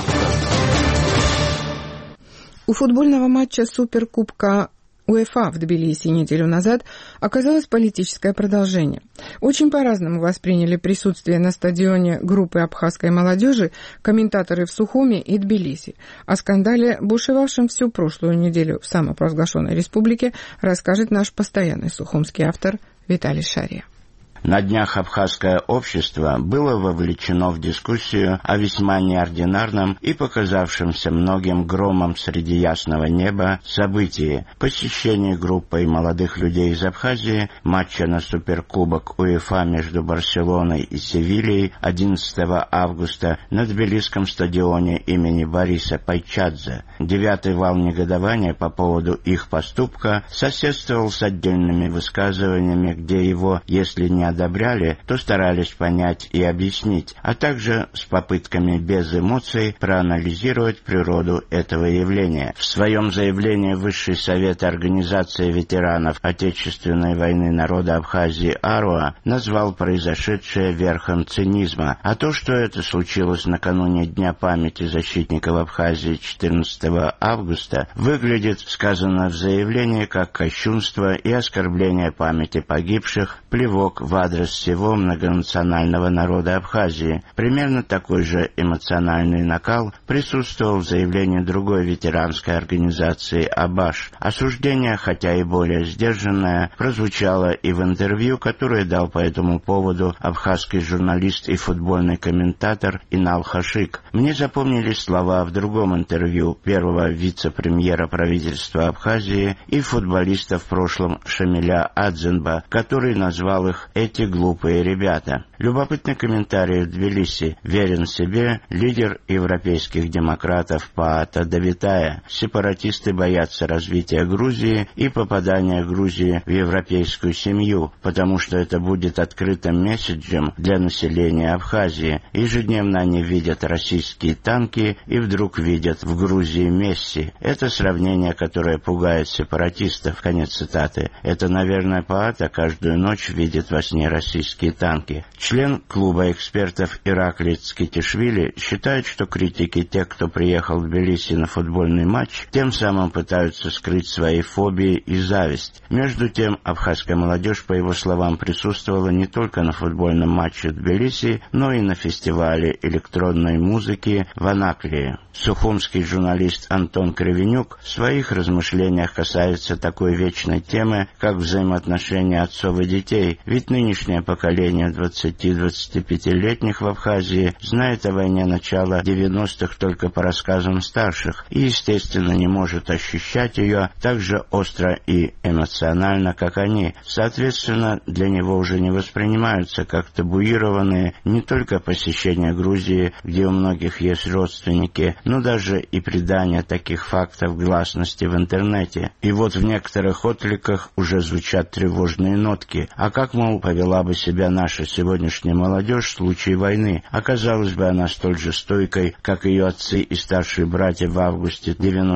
У футбольного матча Суперкубка УЕФА в Тбилиси неделю назад оказалось политическое продолжение. Очень по-разному восприняли присутствие на стадионе группы абхазской молодежи комментаторы в Сухуми и Тбилиси. О скандале, бушевавшем всю прошлую неделю в самопровозглашенной республике, расскажет наш постоянный сухумский автор Виталий Шария. На днях абхазское общество было вовлечено в дискуссию о весьма неординарном и показавшемся многим громом среди ясного неба событии – посещении группой молодых людей из Абхазии матча на Суперкубок УЕФА между Барселоной и Севильей 11 августа на Тбилисском стадионе имени Бориса Пайчадзе. 9-й вал негодования по поводу их поступка соседствовал с отдельными высказываниями, где его, если не одобряли, то старались понять и объяснить, а также с попытками без эмоций проанализировать природу этого явления. В своем заявлении Высший совет Организации ветеранов Отечественной войны народа Абхазии АРОА назвал произошедшее верхом цинизма, а то, что это случилось накануне Дня памяти защитников Абхазии 14 августа, выглядит, сказано в заявлении, как кощунство и оскорбление памяти погибших, плевок в адрес всего многонационального народа Абхазии. Примерно такой же эмоциональный накал присутствовал в заявлении другой ветеранской организации «Абаш». Осуждение, хотя и более сдержанное, прозвучало и в интервью, которое дал по этому поводу абхазский журналист и футбольный комментатор Инал Хашик. Мне запомнились слова в другом интервью первого вице-премьера правительства Абхазии и футболиста в прошлом Шамиля Адзенба, который назвал их «эти глупые ребята». Любопытный комментарий в Тбилиси. Верен себе лидер европейских демократов Паата Давитая. Сепаратисты боятся развития Грузии и попадания Грузии в европейскую семью, потому что это будет открытым месседжем для населения Абхазии. Ежедневно они видят российские танки и вдруг видят в Грузии Месси. Это сравнение, которое пугает сепаратистов. Конец цитаты. Это, наверное, Паата каждую ночь видит во сне российские танки. Член клуба экспертов Ираклий Цкитишвили считает, что критики тех, кто приехал в Тбилиси на футбольный матч, тем самым пытаются скрыть свои фобии и зависть. Между тем, абхазская молодежь, по его словам, присутствовала не только на футбольном матче в Тбилиси, но и на фестивале электронной музыки в Анаклии. Сухумский журналист Антон Кривенюк в своих размышлениях касается такой вечной темы, как взаимоотношения отцов и детей, ведь нынешнее поколение 20-25-летних в Абхазии знает о войне начала 90-х только по рассказам старших и, естественно, не может ощущать ее так же остро и эмоционально, как они. Соответственно, для него уже не воспринимаются как табуированные не только посещения Грузии, где у многих есть родственники, но даже и придание таких фактов гласности в интернете. И вот в некоторых откликах уже звучат тревожные нотки. А как, мол, повела бы себя наша сегодняшняя молодежь в случае войны? Оказалось бы, она столь же стойкой, как ее отцы и старшие братья в августе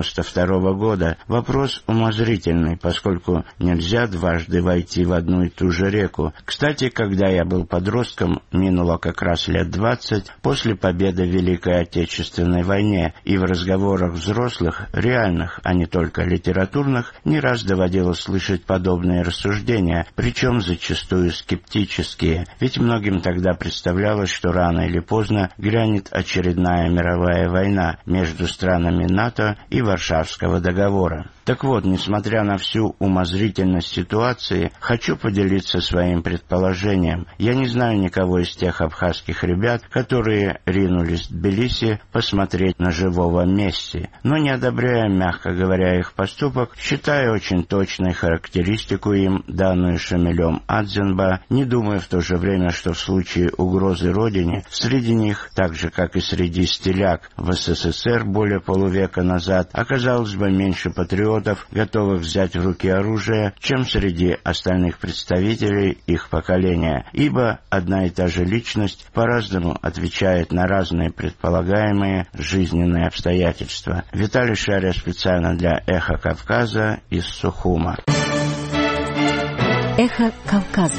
92-го года. Вопрос умозрительный, поскольку нельзя дважды войти в одну и ту же реку. Кстати, когда я был подростком, минуло как раз лет 20 после победы в Великой Отечественной войне, и в разговорах взрослых, реальных, а не только литературных, не раз доводилось слышать подобные рассуждения, причем зачастую скептические, ведь многим тогда представлялось, что рано или поздно грянет очередная мировая война между странами НАТО и Варшавского договора. Так вот, несмотря на всю умозрительность ситуации, хочу поделиться своим предположением. Я не знаю никого из тех абхазских ребят, которые ринулись в Тбилиси посмотреть на живого Месси, но не одобряя, мягко говоря, их поступок, считаю очень точной характеристику им, данную Шамилем Адзенба, не думая в то же время, что в случае угрозы родине, среди них, так же как и среди стиляк в СССР более полувека назад, оказалось бы меньше патриотов, готовых взять в руки оружие, чем среди остальных представителей их поколения, ибо одна и та же личность по-разному отвечает на разные предполагаемые жизненные обстоятельства. Виталий Шария специально для «Эхо Кавказа» из Сухума. «Эхо Кавказа».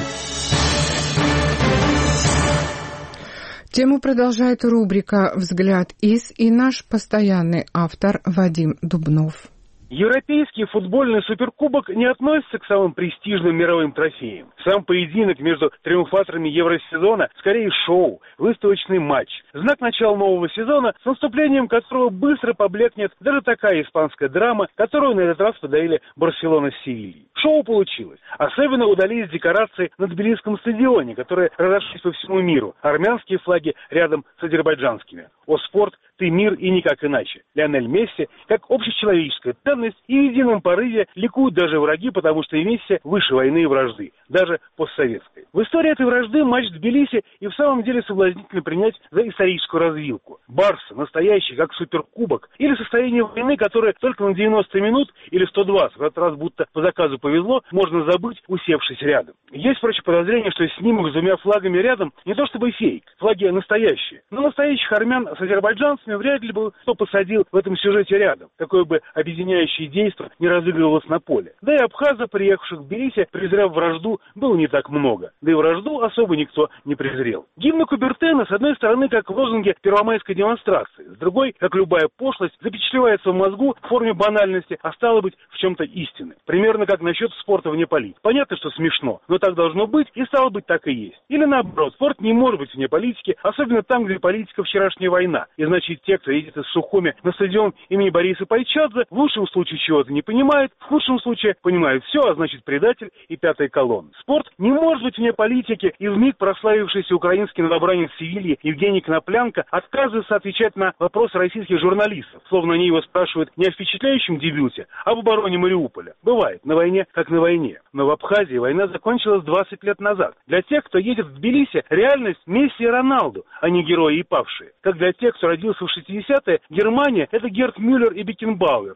Тему продолжает рубрика «Взгляд из» и наш постоянный автор Вадим Дубнов. Европейский футбольный суперкубок не относится к самым престижным мировым трофеям. Сам поединок между триумфаторами Евросезона скорее шоу, выставочный матч. Знак начала нового сезона, с наступлением которого быстро поблекнет даже такая испанская драма, которую на этот раз подарили Барселона с Севильей. Шоу получилось. Особенно удались декорации на Тбилисском стадионе, которые разошлись по всему миру. Армянские флаги рядом с азербайджанскими. О, спорт, ты мир и никак иначе. Лионель Месси как общечеловеческая ценность, и в едином порыве ликуют даже враги, потому что и Месси выше войны и вражды, даже постсоветской. В истории этой вражды матч в Тбилиси и в самом деле соблазнительно принять за историческую развилку. Барса, настоящий, как суперкубок, или состояние войны, которое только на 90 минут или 120, в этот раз будто по заказу повезло, можно забыть, усевшись рядом. Есть, впрочем, подозрение, что снимок с двумя флагами рядом не то чтобы фейк, флаги настоящие, но настоящих армян с азербайджанцами вряд ли бы кто посадил в этом сюжете рядом. Такое бы объединяющее действо не разыгрывалось на поле. Да и абхазов, приехавших в Тбилиси, презрев вражду, было не так много. Да и вражду особо никто не презрел. Гимн Кубертена, с одной стороны, как в лозунге первомайской демонстрации, с другой, как любая пошлость, запечатлевается в мозгу в форме банальности, а стало быть, в чем-то истины. Примерно как насчет спорта вне политики. Понятно, что смешно, но так должно быть, и стало быть, так и есть. Или наоборот, спорт не может быть вне политики, особенно там, где политика вчерашняя война. И значит, те, кто едет из Сухуми на стадион имени Бориса Пайчадзе, в лучшем случае чего-то не понимает, в худшем случае понимает все, а значит предатель и пятая колонна. Спорт не может быть вне политики, и вмиг прославившийся украинский новобранец Севильи Евгений Коноплянка отказывается отвечать на вопросы российских журналистов, словно они его спрашивают не о впечатляющем дебюте, а об обороне Мариуполя. Бывает, на войне как на войне. Но в Абхазии война закончилась 20 лет назад. Для тех, кто едет в Тбилиси, реальность Месси и Роналду, а не герои и павшие. Как для тех, кто родился в 60-е, Германия — это Герт Мюллер и Бекенбауэр, а не Сталин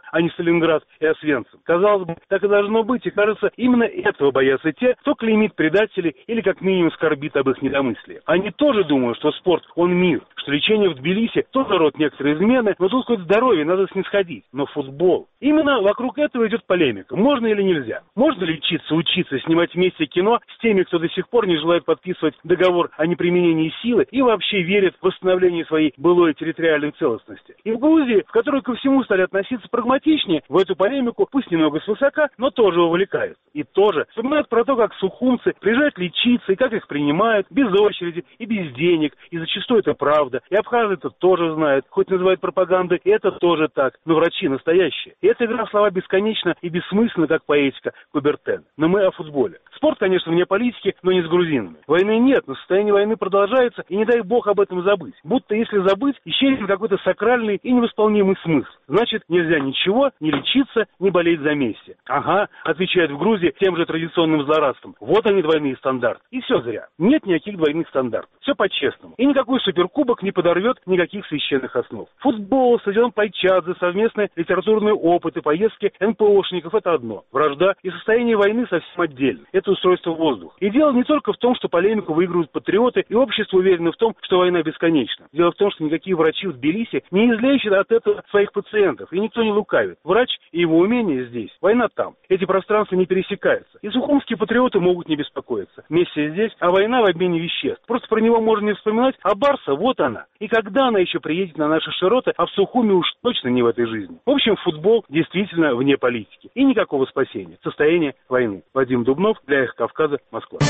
Сталинград и Освенцим. Казалось бы, так и должно быть, и кажется, именно этого боятся те, кто клеймит предателей или как минимум скорбит об их недомыслии. Они тоже думают, что спорт, он мир, что лечение в Тбилиси тоже род некоторые измены, но тут хоть здоровье, надо снисходить. Но футбол. Именно вокруг этого идет полемика. Можно или нельзя? Можно лечиться, учиться, снимать вместе кино с теми, кто до сих пор не желает подписывать договор о неприменении силы и вообще верит в восстановление своей былой территориальной целостности. И в Грузии, в которой ко всему стали относиться прагматичнее, в эту полемику, пусть немного свысока, но тоже увлекают. И тоже вспоминают про то, как сухумцы приезжают лечиться, и как их принимают, без очереди и без денег. И зачастую это правда. И абхазы это тоже знают, хоть называют пропагандой, это тоже так. Но врачи настоящие. И эта игра в слова бесконечна и бессмысленна, как поэтика Кубертена. Но мы о футболе. Спорт, конечно, вне политики, но не с грузинами. Войны нет, но состояние войны продолжается, и не дай бог об этом забыть. Будто если забыть, исчезнет какой-то сакральный и невосполнимый смысл. Значит, нельзя ничего, не лечиться, не болеть за Месси. Ага, отвечает в Грузии тем же традиционным злорадством. Вот они, двойные стандарты. И все зря. Нет никаких двойных стандартов. Все по-честному. И никакой суперкубок не подорвет никаких священных основ. Футбол, стадион Пайчадзе, совместные литературные опыты, поездки НПОшников – это одно. Вражда и состояние войны совсем отдельно. Это устройство воздуха. И дело не только в том, что полемику выигрывают патриоты, и общество уверено в том, что война бесконечна. Дело в том, что никакие врачи в Тбилиси не излечат от этого своих пациентов, и никто не лукавит. Врач и его умение здесь, война там. Эти пространства не пересекаются. И сухумские патриоты могут не беспокоиться. Месси здесь, а война в обмене веществ. Просто про него можно не вспоминать, а Барса, вот она. И когда она еще приедет на наши широты, а в Сухуми уж точно не в этой жизни. В общем, футбол действительно вне политики. И никакого спасения. Состояние войны. Вадим Дубнов, для Эхо Кавказа, Москва.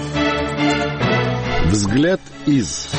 Взгляд из...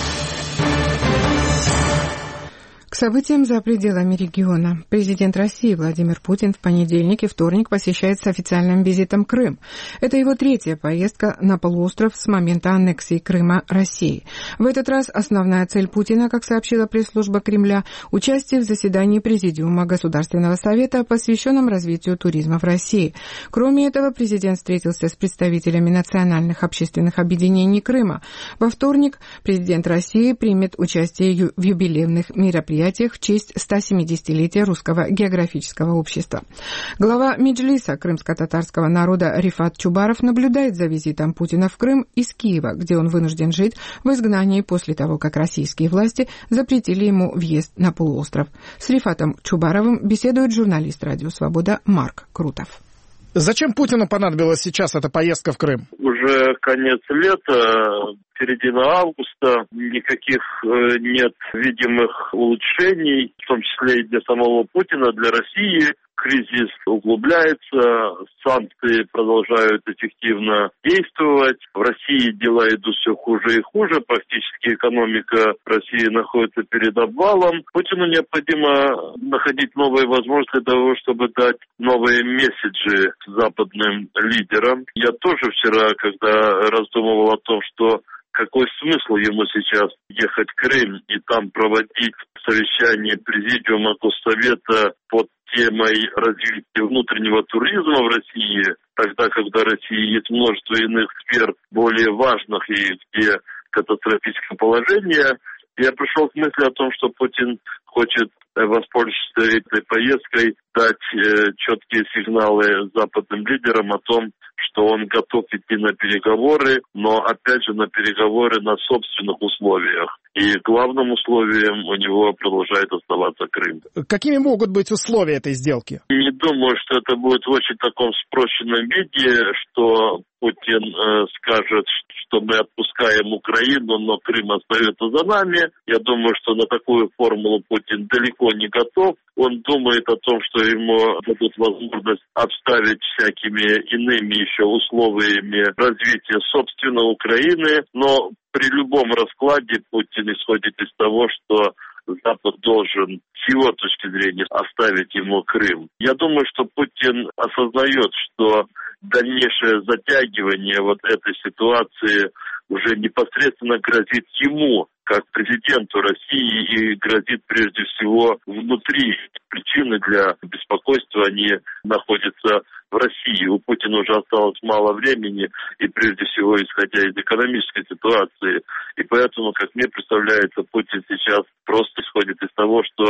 К событиям за пределами региона. Президент России Владимир Путин в понедельник и вторник посещает с официальным визитом Крым. Это его третья поездка на полуостров с момента аннексии Крыма России. В этот раз основная цель Путина, как сообщила пресс-служба Кремля, участие в заседании Президиума Государственного совета, посвященном развитию туризма в России. Кроме этого, президент встретился с представителями национальных общественных объединений Крыма. Во вторник президент России примет участие в юбилейных мероприятиях в честь 170-летия Русского географического общества. Глава Меджлиса крымско-татарского народа Рифат Чубаров наблюдает за визитом Путина в Крым из Киева, где он вынужден жить в изгнании после того, как российские власти запретили ему въезд на полуостров. С Рифатом Чубаровым беседует журналист «Радио Свобода» Марк Крутов. Зачем Путину понадобилась сейчас эта поездка в Крым? Уже конец лета, середина августа, никаких нет видимых улучшений, в том числе и для самого Путина, для России. Кризис углубляется, санкции продолжают эффективно действовать. В России дела идут все хуже и хуже. Практически экономика России находится перед обвалом. Путину необходимо находить новые возможности для того, чтобы дать новые месседжи западным лидерам. Я тоже вчера, когда раздумывал о том, что какой смысл ему сейчас ехать в Крым и там проводить совещание Президиума Госсовета под темой развития внутреннего туризма в России, тогда, когда в России есть множество иных сфер более важных и где катастрофическое положение, я пришел к мысли о том, что Путин хочет воспользоваться этой поездкой, дать четкие сигналы западным лидерам о том, что он готов идти на переговоры, но опять же на переговоры на собственных условиях. И главным условием у него продолжает оставаться Крым. Какими могут быть условия этой сделки? Не думаю, что это будет в очень таком спрощенном виде, что Путин скажет, что мы отпускаем Украину, но Крым остается за нами. Я думаю, что на такую формулу Путин далеко не готов. Он думает о том, что ему дадут возможность обставить всякими иными еще условиями развития собственной Украины, но при любом раскладе Путин исходит из того, что Запад должен, с его точки зрения, оставить ему Крым. Я думаю, что Путин осознает, что дальнейшее затягивание вот этой ситуации уже непосредственно грозит ему, как президенту России, и грозит прежде всего внутри. Причины для беспокойства, они находятся в России. У Путина уже осталось мало времени, и прежде всего исходя из экономической ситуации. И поэтому, как мне представляется, Путин сейчас просто исходит из того, что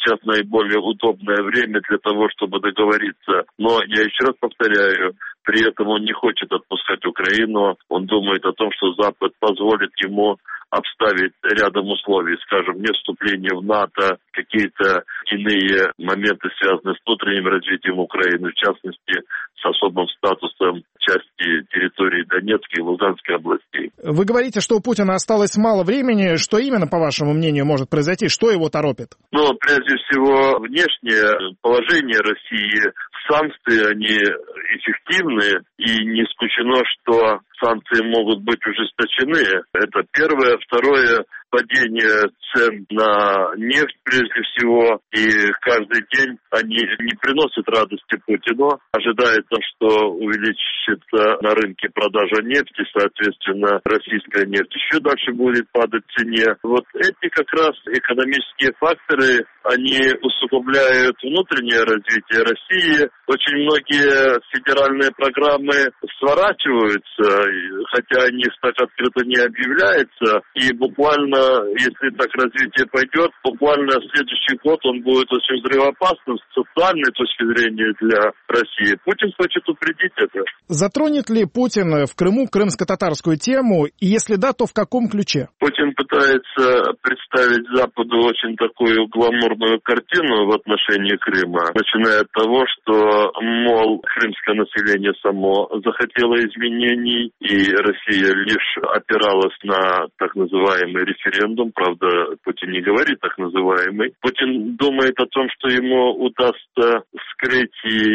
сейчас наиболее удобное время для того, чтобы договориться. Но я еще раз повторяю, при этом он не хочет отпускать Украину. Он думает о том, что Запад позволит ему обставить рядом условий, скажем, не вступление в НАТО, какие-то иные моменты, связанные с внутренним развитием Украины, в частности, с особым статусом части территории Донецкой и Луганской областей. Вы говорите, что у Путина осталось мало времени. Что именно, по вашему мнению, может произойти? Что его торопит? Ну, прежде всего, внешнее положение России, санкции, они эффективны, и не исключено, что санкции могут быть ужесточены. Это первое. Второе, падение цен на нефть прежде всего, и каждый день они не приносят радости Путину. Ожидается, что увеличится на рынке продажа нефти, соответственно, российская нефть еще дальше будет падать в цене. Вот эти как раз экономические факторы, они усугубляют внутреннее развитие России. Очень многие федеральные программы сворачиваются, хотя они так открыто не объявляются, и буквально, если так развитие пойдет, буквально следующий год он будет очень взрывоопасным с социальной точки зрения для России. Путин хочет упредить это. Затронет ли Путин в Крыму крымско-татарскую тему, и если да, то в каком ключе? Путин пытается представить Западу очень такую гламурную картину в отношении Крыма, начиная от того, что, мол, крымское население само захотело изменений, и Россия лишь опиралась на так называемый референдум. Правда, Путин не говорит так называемый. Путин думает о том, что ему удастся скрыть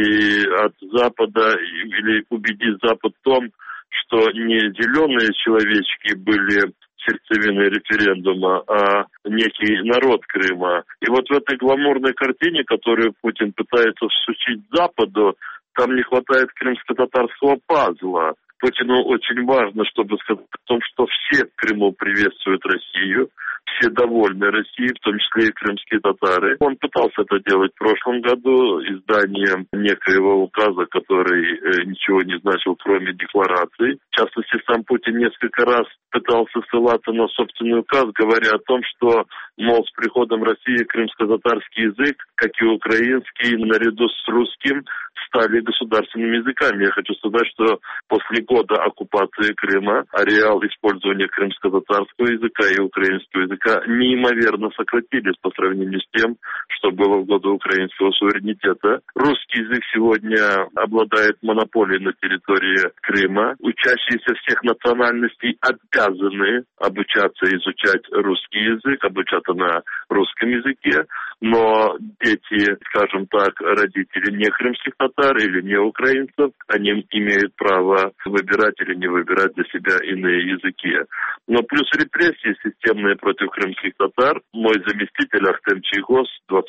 и от Запада или убедить Запад в том, что не зеленые человечки были сердцевиной референдума, а некий народ Крыма. И вот в этой гламурной картине, которую Путин пытается всучить Западу, там не хватает крымско-татарского пазла. Путину очень важно, чтобы сказать о том, что все в Крыму приветствуют Россию, все довольны Россией, в том числе и крымские татары. Он пытался это делать в прошлом году изданием некоего указа, который ничего не значил, кроме декларации. В частности, сам Путин несколько раз пытался ссылаться на собственный указ, говоря о том, что, мол, с приходом России крымско-татарский язык, как и украинский, наряду с русским, стали государственными языками. Я хочу сказать, что после года оккупации Крыма ареал использования крымско-татарского языка и украинского языка неимоверно сократились по сравнению с тем, что было в годы украинского суверенитета. Русский язык сегодня обладает монополией на территории Крыма. Учащиеся всех национальностей обязаны обучаться изучать русский язык, обучаться на русском языке, но дети, скажем так, родители не крымских татар или не украинцев, они имеют право выбирать или не выбирать для себя иные языки. Но плюс репрессии системные против крымских татар. Мой заместитель Ахтем Чийгоз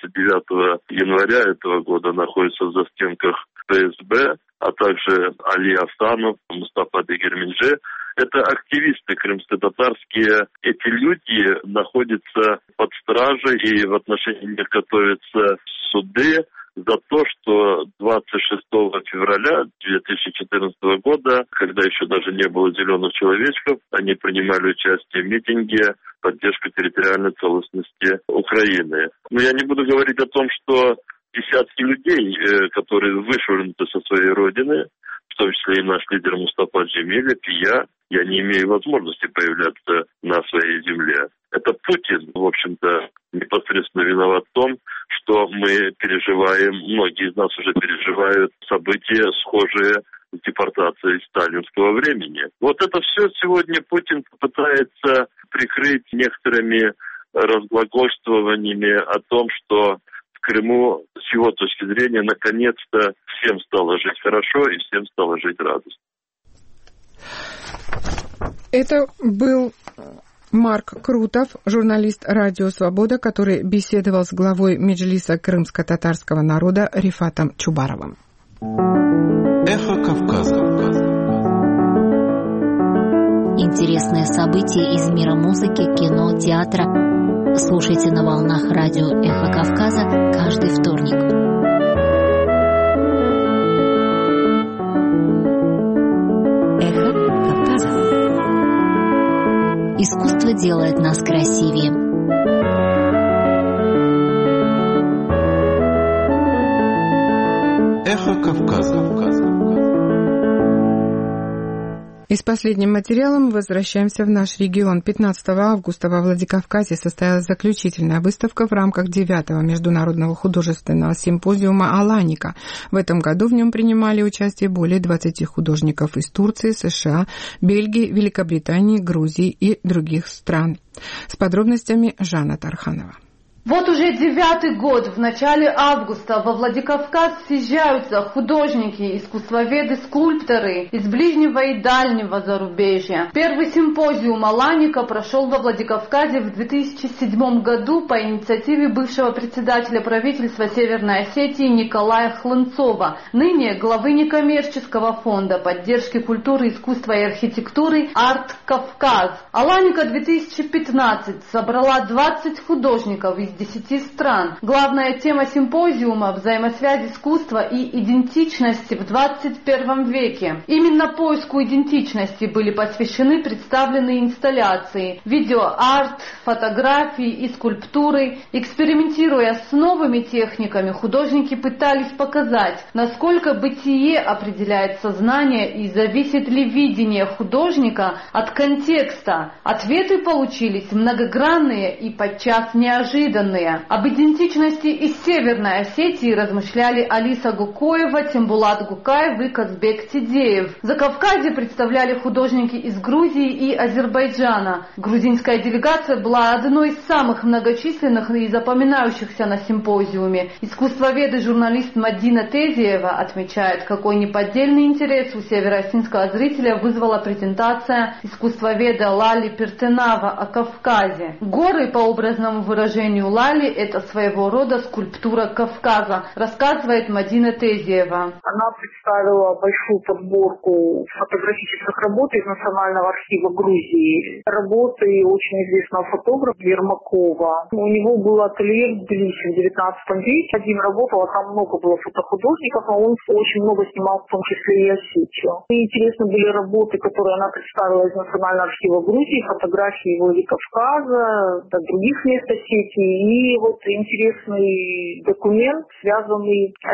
29 января этого года находится в застенках ФСБ, а также Али Асанов, Мустафа Дегерменджи. Это активисты крымско-татарские. Эти люди находятся под стражей, и в отношении них готовятся суды за то, что 26 февраля 2014 года, когда еще даже не было зеленых человечков, они принимали участие в митинге в поддержку территориальной целостности Украины. Но я не буду говорить о том, что десятки людей, которые вышвырнуты со своей родины, в том числе и наш лидер Мустафа Джемилев, и я не имею возможности появляться на своей земле. Это Путин, в общем-то, непосредственно виноват в том, что мы переживаем, многие из нас уже переживают события, схожие с депортацией сталинского времени. Вот это все сегодня Путин пытается прикрыть некоторыми разглагольствованиями о том, что в Крыму, с его точки зрения, наконец-то всем стало жить хорошо и всем стало жить радостно. Это был Марк Крутов, журналист «Радио Свобода», который беседовал с главой Меджлиса крымско-татарского народа Рифатом Чубаровым. Эхо Кавказа. Интересные события из мира музыки, кино, театра слушайте на волнах радио «Эхо Кавказа» каждый вторник. Эхо Кавказа. Искусство делает нас красивее. И с последним материалом возвращаемся в наш регион. 15 августа во Владикавказе состоялась заключительная выставка в рамках 9-го международного художественного симпозиума «Аланика». В этом году в нем принимали участие более 20 художников из Турции, США, Бельгии, Великобритании, Грузии и других стран. С подробностями Жанна Тарханова. Вот уже 9-й год, в начале августа, во Владикавказ съезжаются художники, искусствоведы, скульпторы из ближнего и дальнего зарубежья. Первый симпозиум «Аланика» прошел во Владикавказе в 2007 году по инициативе бывшего председателя правительства Северной Осетии Николая Хлынцова, ныне главы некоммерческого фонда поддержки культуры, искусства и архитектуры «Арт Кавказ». «Аланика 2015» собрала 20 художников из 10 стран. Главная тема симпозиума – взаимосвязь искусства и идентичности в 21 веке. Именно поиску идентичности были посвящены представленные инсталляции, видеоарт, фотографии и скульптуры. Экспериментируя с новыми техниками, художники пытались показать, насколько бытие определяет сознание и зависит ли видение художника от контекста. Ответы получились многогранные и подчас неожиданные. Об идентичности из Северной Осетии размышляли Алиса Гукоева, Тембулат Гукаев и Казбек Тидеев. В Закавказье представляли художники из Грузии и Азербайджана. Грузинская делегация была одной из самых многочисленных и запоминающихся на симпозиуме. Искусствовед и журналист Мадина Тезиева отмечает, какой неподдельный интерес у североосетинского зрителя вызвала презентация искусствоведа Лали Пертенава о Кавказе. Горы, по образному выражению Лали, это своего рода скульптура Кавказа, рассказывает Мадина Тезиева. Она представила большую подборку фотографических работ из Национального архива Грузии. Работы очень известного фотографа Ермакова. У него был ателье в Тбилиси в 19 веке. Один работал, а там много было фотохудожников, а он очень много снимал, в том числе и Осетию. И интересны были работы, которые она представила из Национального архива Грузии, фотографии Владикавказа, других мест Осетии. И вот интересный документ, связанный с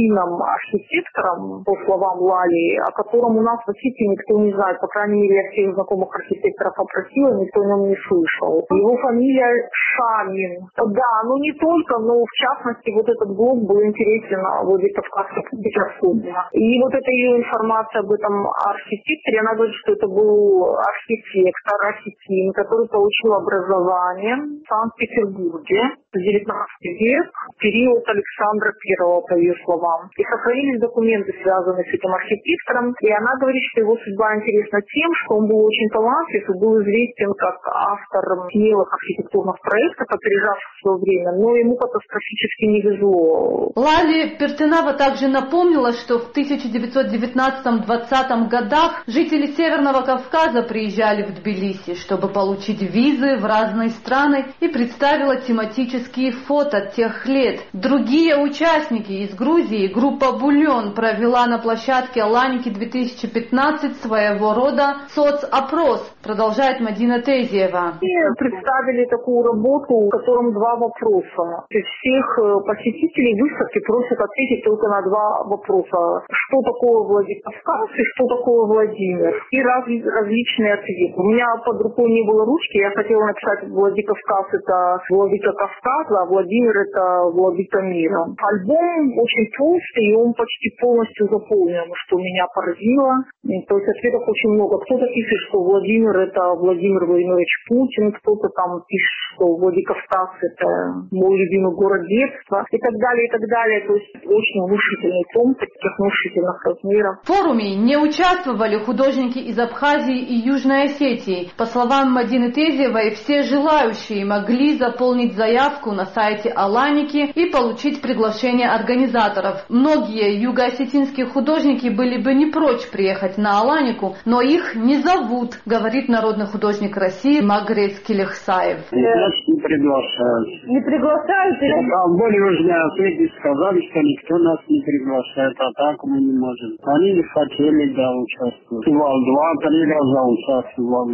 осетином-архитектором, по словам Лали, о котором у нас в Осетии никто не знает. По крайней мере, я всех знакомых архитекторов опросила, никто о нем не слышал. Его фамилия Шамин. Да, ну не только, но в частности вот этот блог был интересен Владикавказской публике особенно. И вот эта ее информация об этом архитекторе, она говорит, что это был архитектор, осетин, который получил образование в Санкт-Петербурге в 19 век, период Александра I, по ее словам. И сохранились документы, связанные с этим архитектором. И она говорит, что его судьба интересна тем, что он был очень талантлив и был известен как автор смелых архитектурных проектов, опережавших свое время, но ему катастрофически не везло. Лали Пертенава также напомнила, что в 1919-20 годах жители Северного Кавказа приезжали в Тбилиси, чтобы получить визы в разные страны, и представила тематические фото тех лет. Другие участники из Грузии, группа «Бульон», провела на площадке «Аланики 2015» своего рода соцопрос, продолжает Мадина Тезиева. И представили такую работу, в котором два вопроса. Всех посетителей выставки просят ответить только на два вопроса. Что такое Владикавказ и что такое Владимир? И различные ответы. У меня под рукой не было ручки, я хотела написать Владикавказ — это Владыка Кавказа, а Владимир — это Владыка мира. Альбом очень толстый, и он почти полностью заполнен, что меня поразило. То есть ответов очень много. Кто-то пишет, что Владимир — это Владимир Владимирович Путин, кто-то там пишет, что Владикавказ — это мой любимый город детства, и так далее, и так далее. То есть очень внушительный том, таких внушительных размеров. В форуме не участвовали художники из Абхазии и Южной Осетии. По словам Мадины Тезиевой, все желающие могли заполнить заявку на сайте Аланики и получить приглашение организаторов. Многие юго-осетинские художники были бы не прочь приехать на Аланику, но их не зовут, говорит народный художник России Магрес Келехсаев. Нас не приглашают. Не приглашают? Более Южной Осетии сказали, что никто нас не приглашает, а так мы не можем. Они не хотели, да, участвовать. Вал-2 3 раза участвовал в этих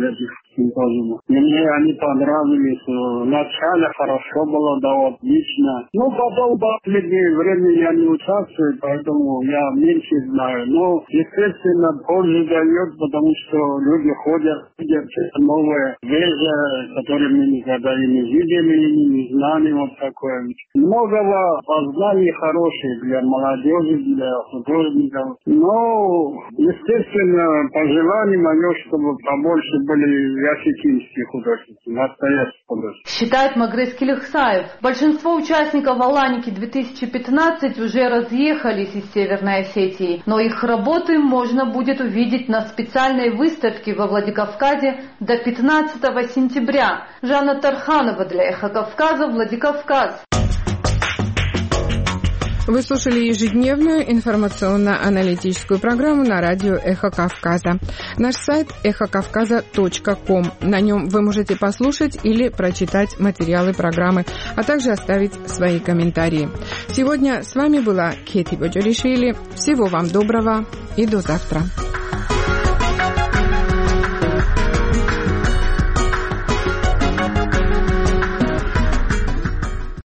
симпозиума. И мне они понравились. Вначале хорошо было, да, отлично. Но потом в последнее время я не участвую, поэтому я меньше знаю. Но, естественно, пользу дает, потому что люди ходят, видят новые вещи, которые мы никогда и не видели, и не знали, вот такое. Многого познаний хороших для молодежи, для художников. Но, естественно, пожелание мое, чтобы побольше были осетинские художники, настоящие художники. Считает Магрес Келихсаев. Большинство участников Аланики 2015 уже разъехались из Северной Осетии, но их работы можно будет увидеть на специальной выставке во Владикавказе до 15 сентября. Жанна Тарханова для Эхо Кавказа, Владикавказ. Вы слушали ежедневную информационно-аналитическую программу на радио «Эхо Кавказа». Наш сайт эхокавказа.ком. На нем вы можете послушать или прочитать материалы программы, а также оставить свои комментарии. Сегодня с вами была Кети Боджоришвили. Всего вам доброго и до завтра.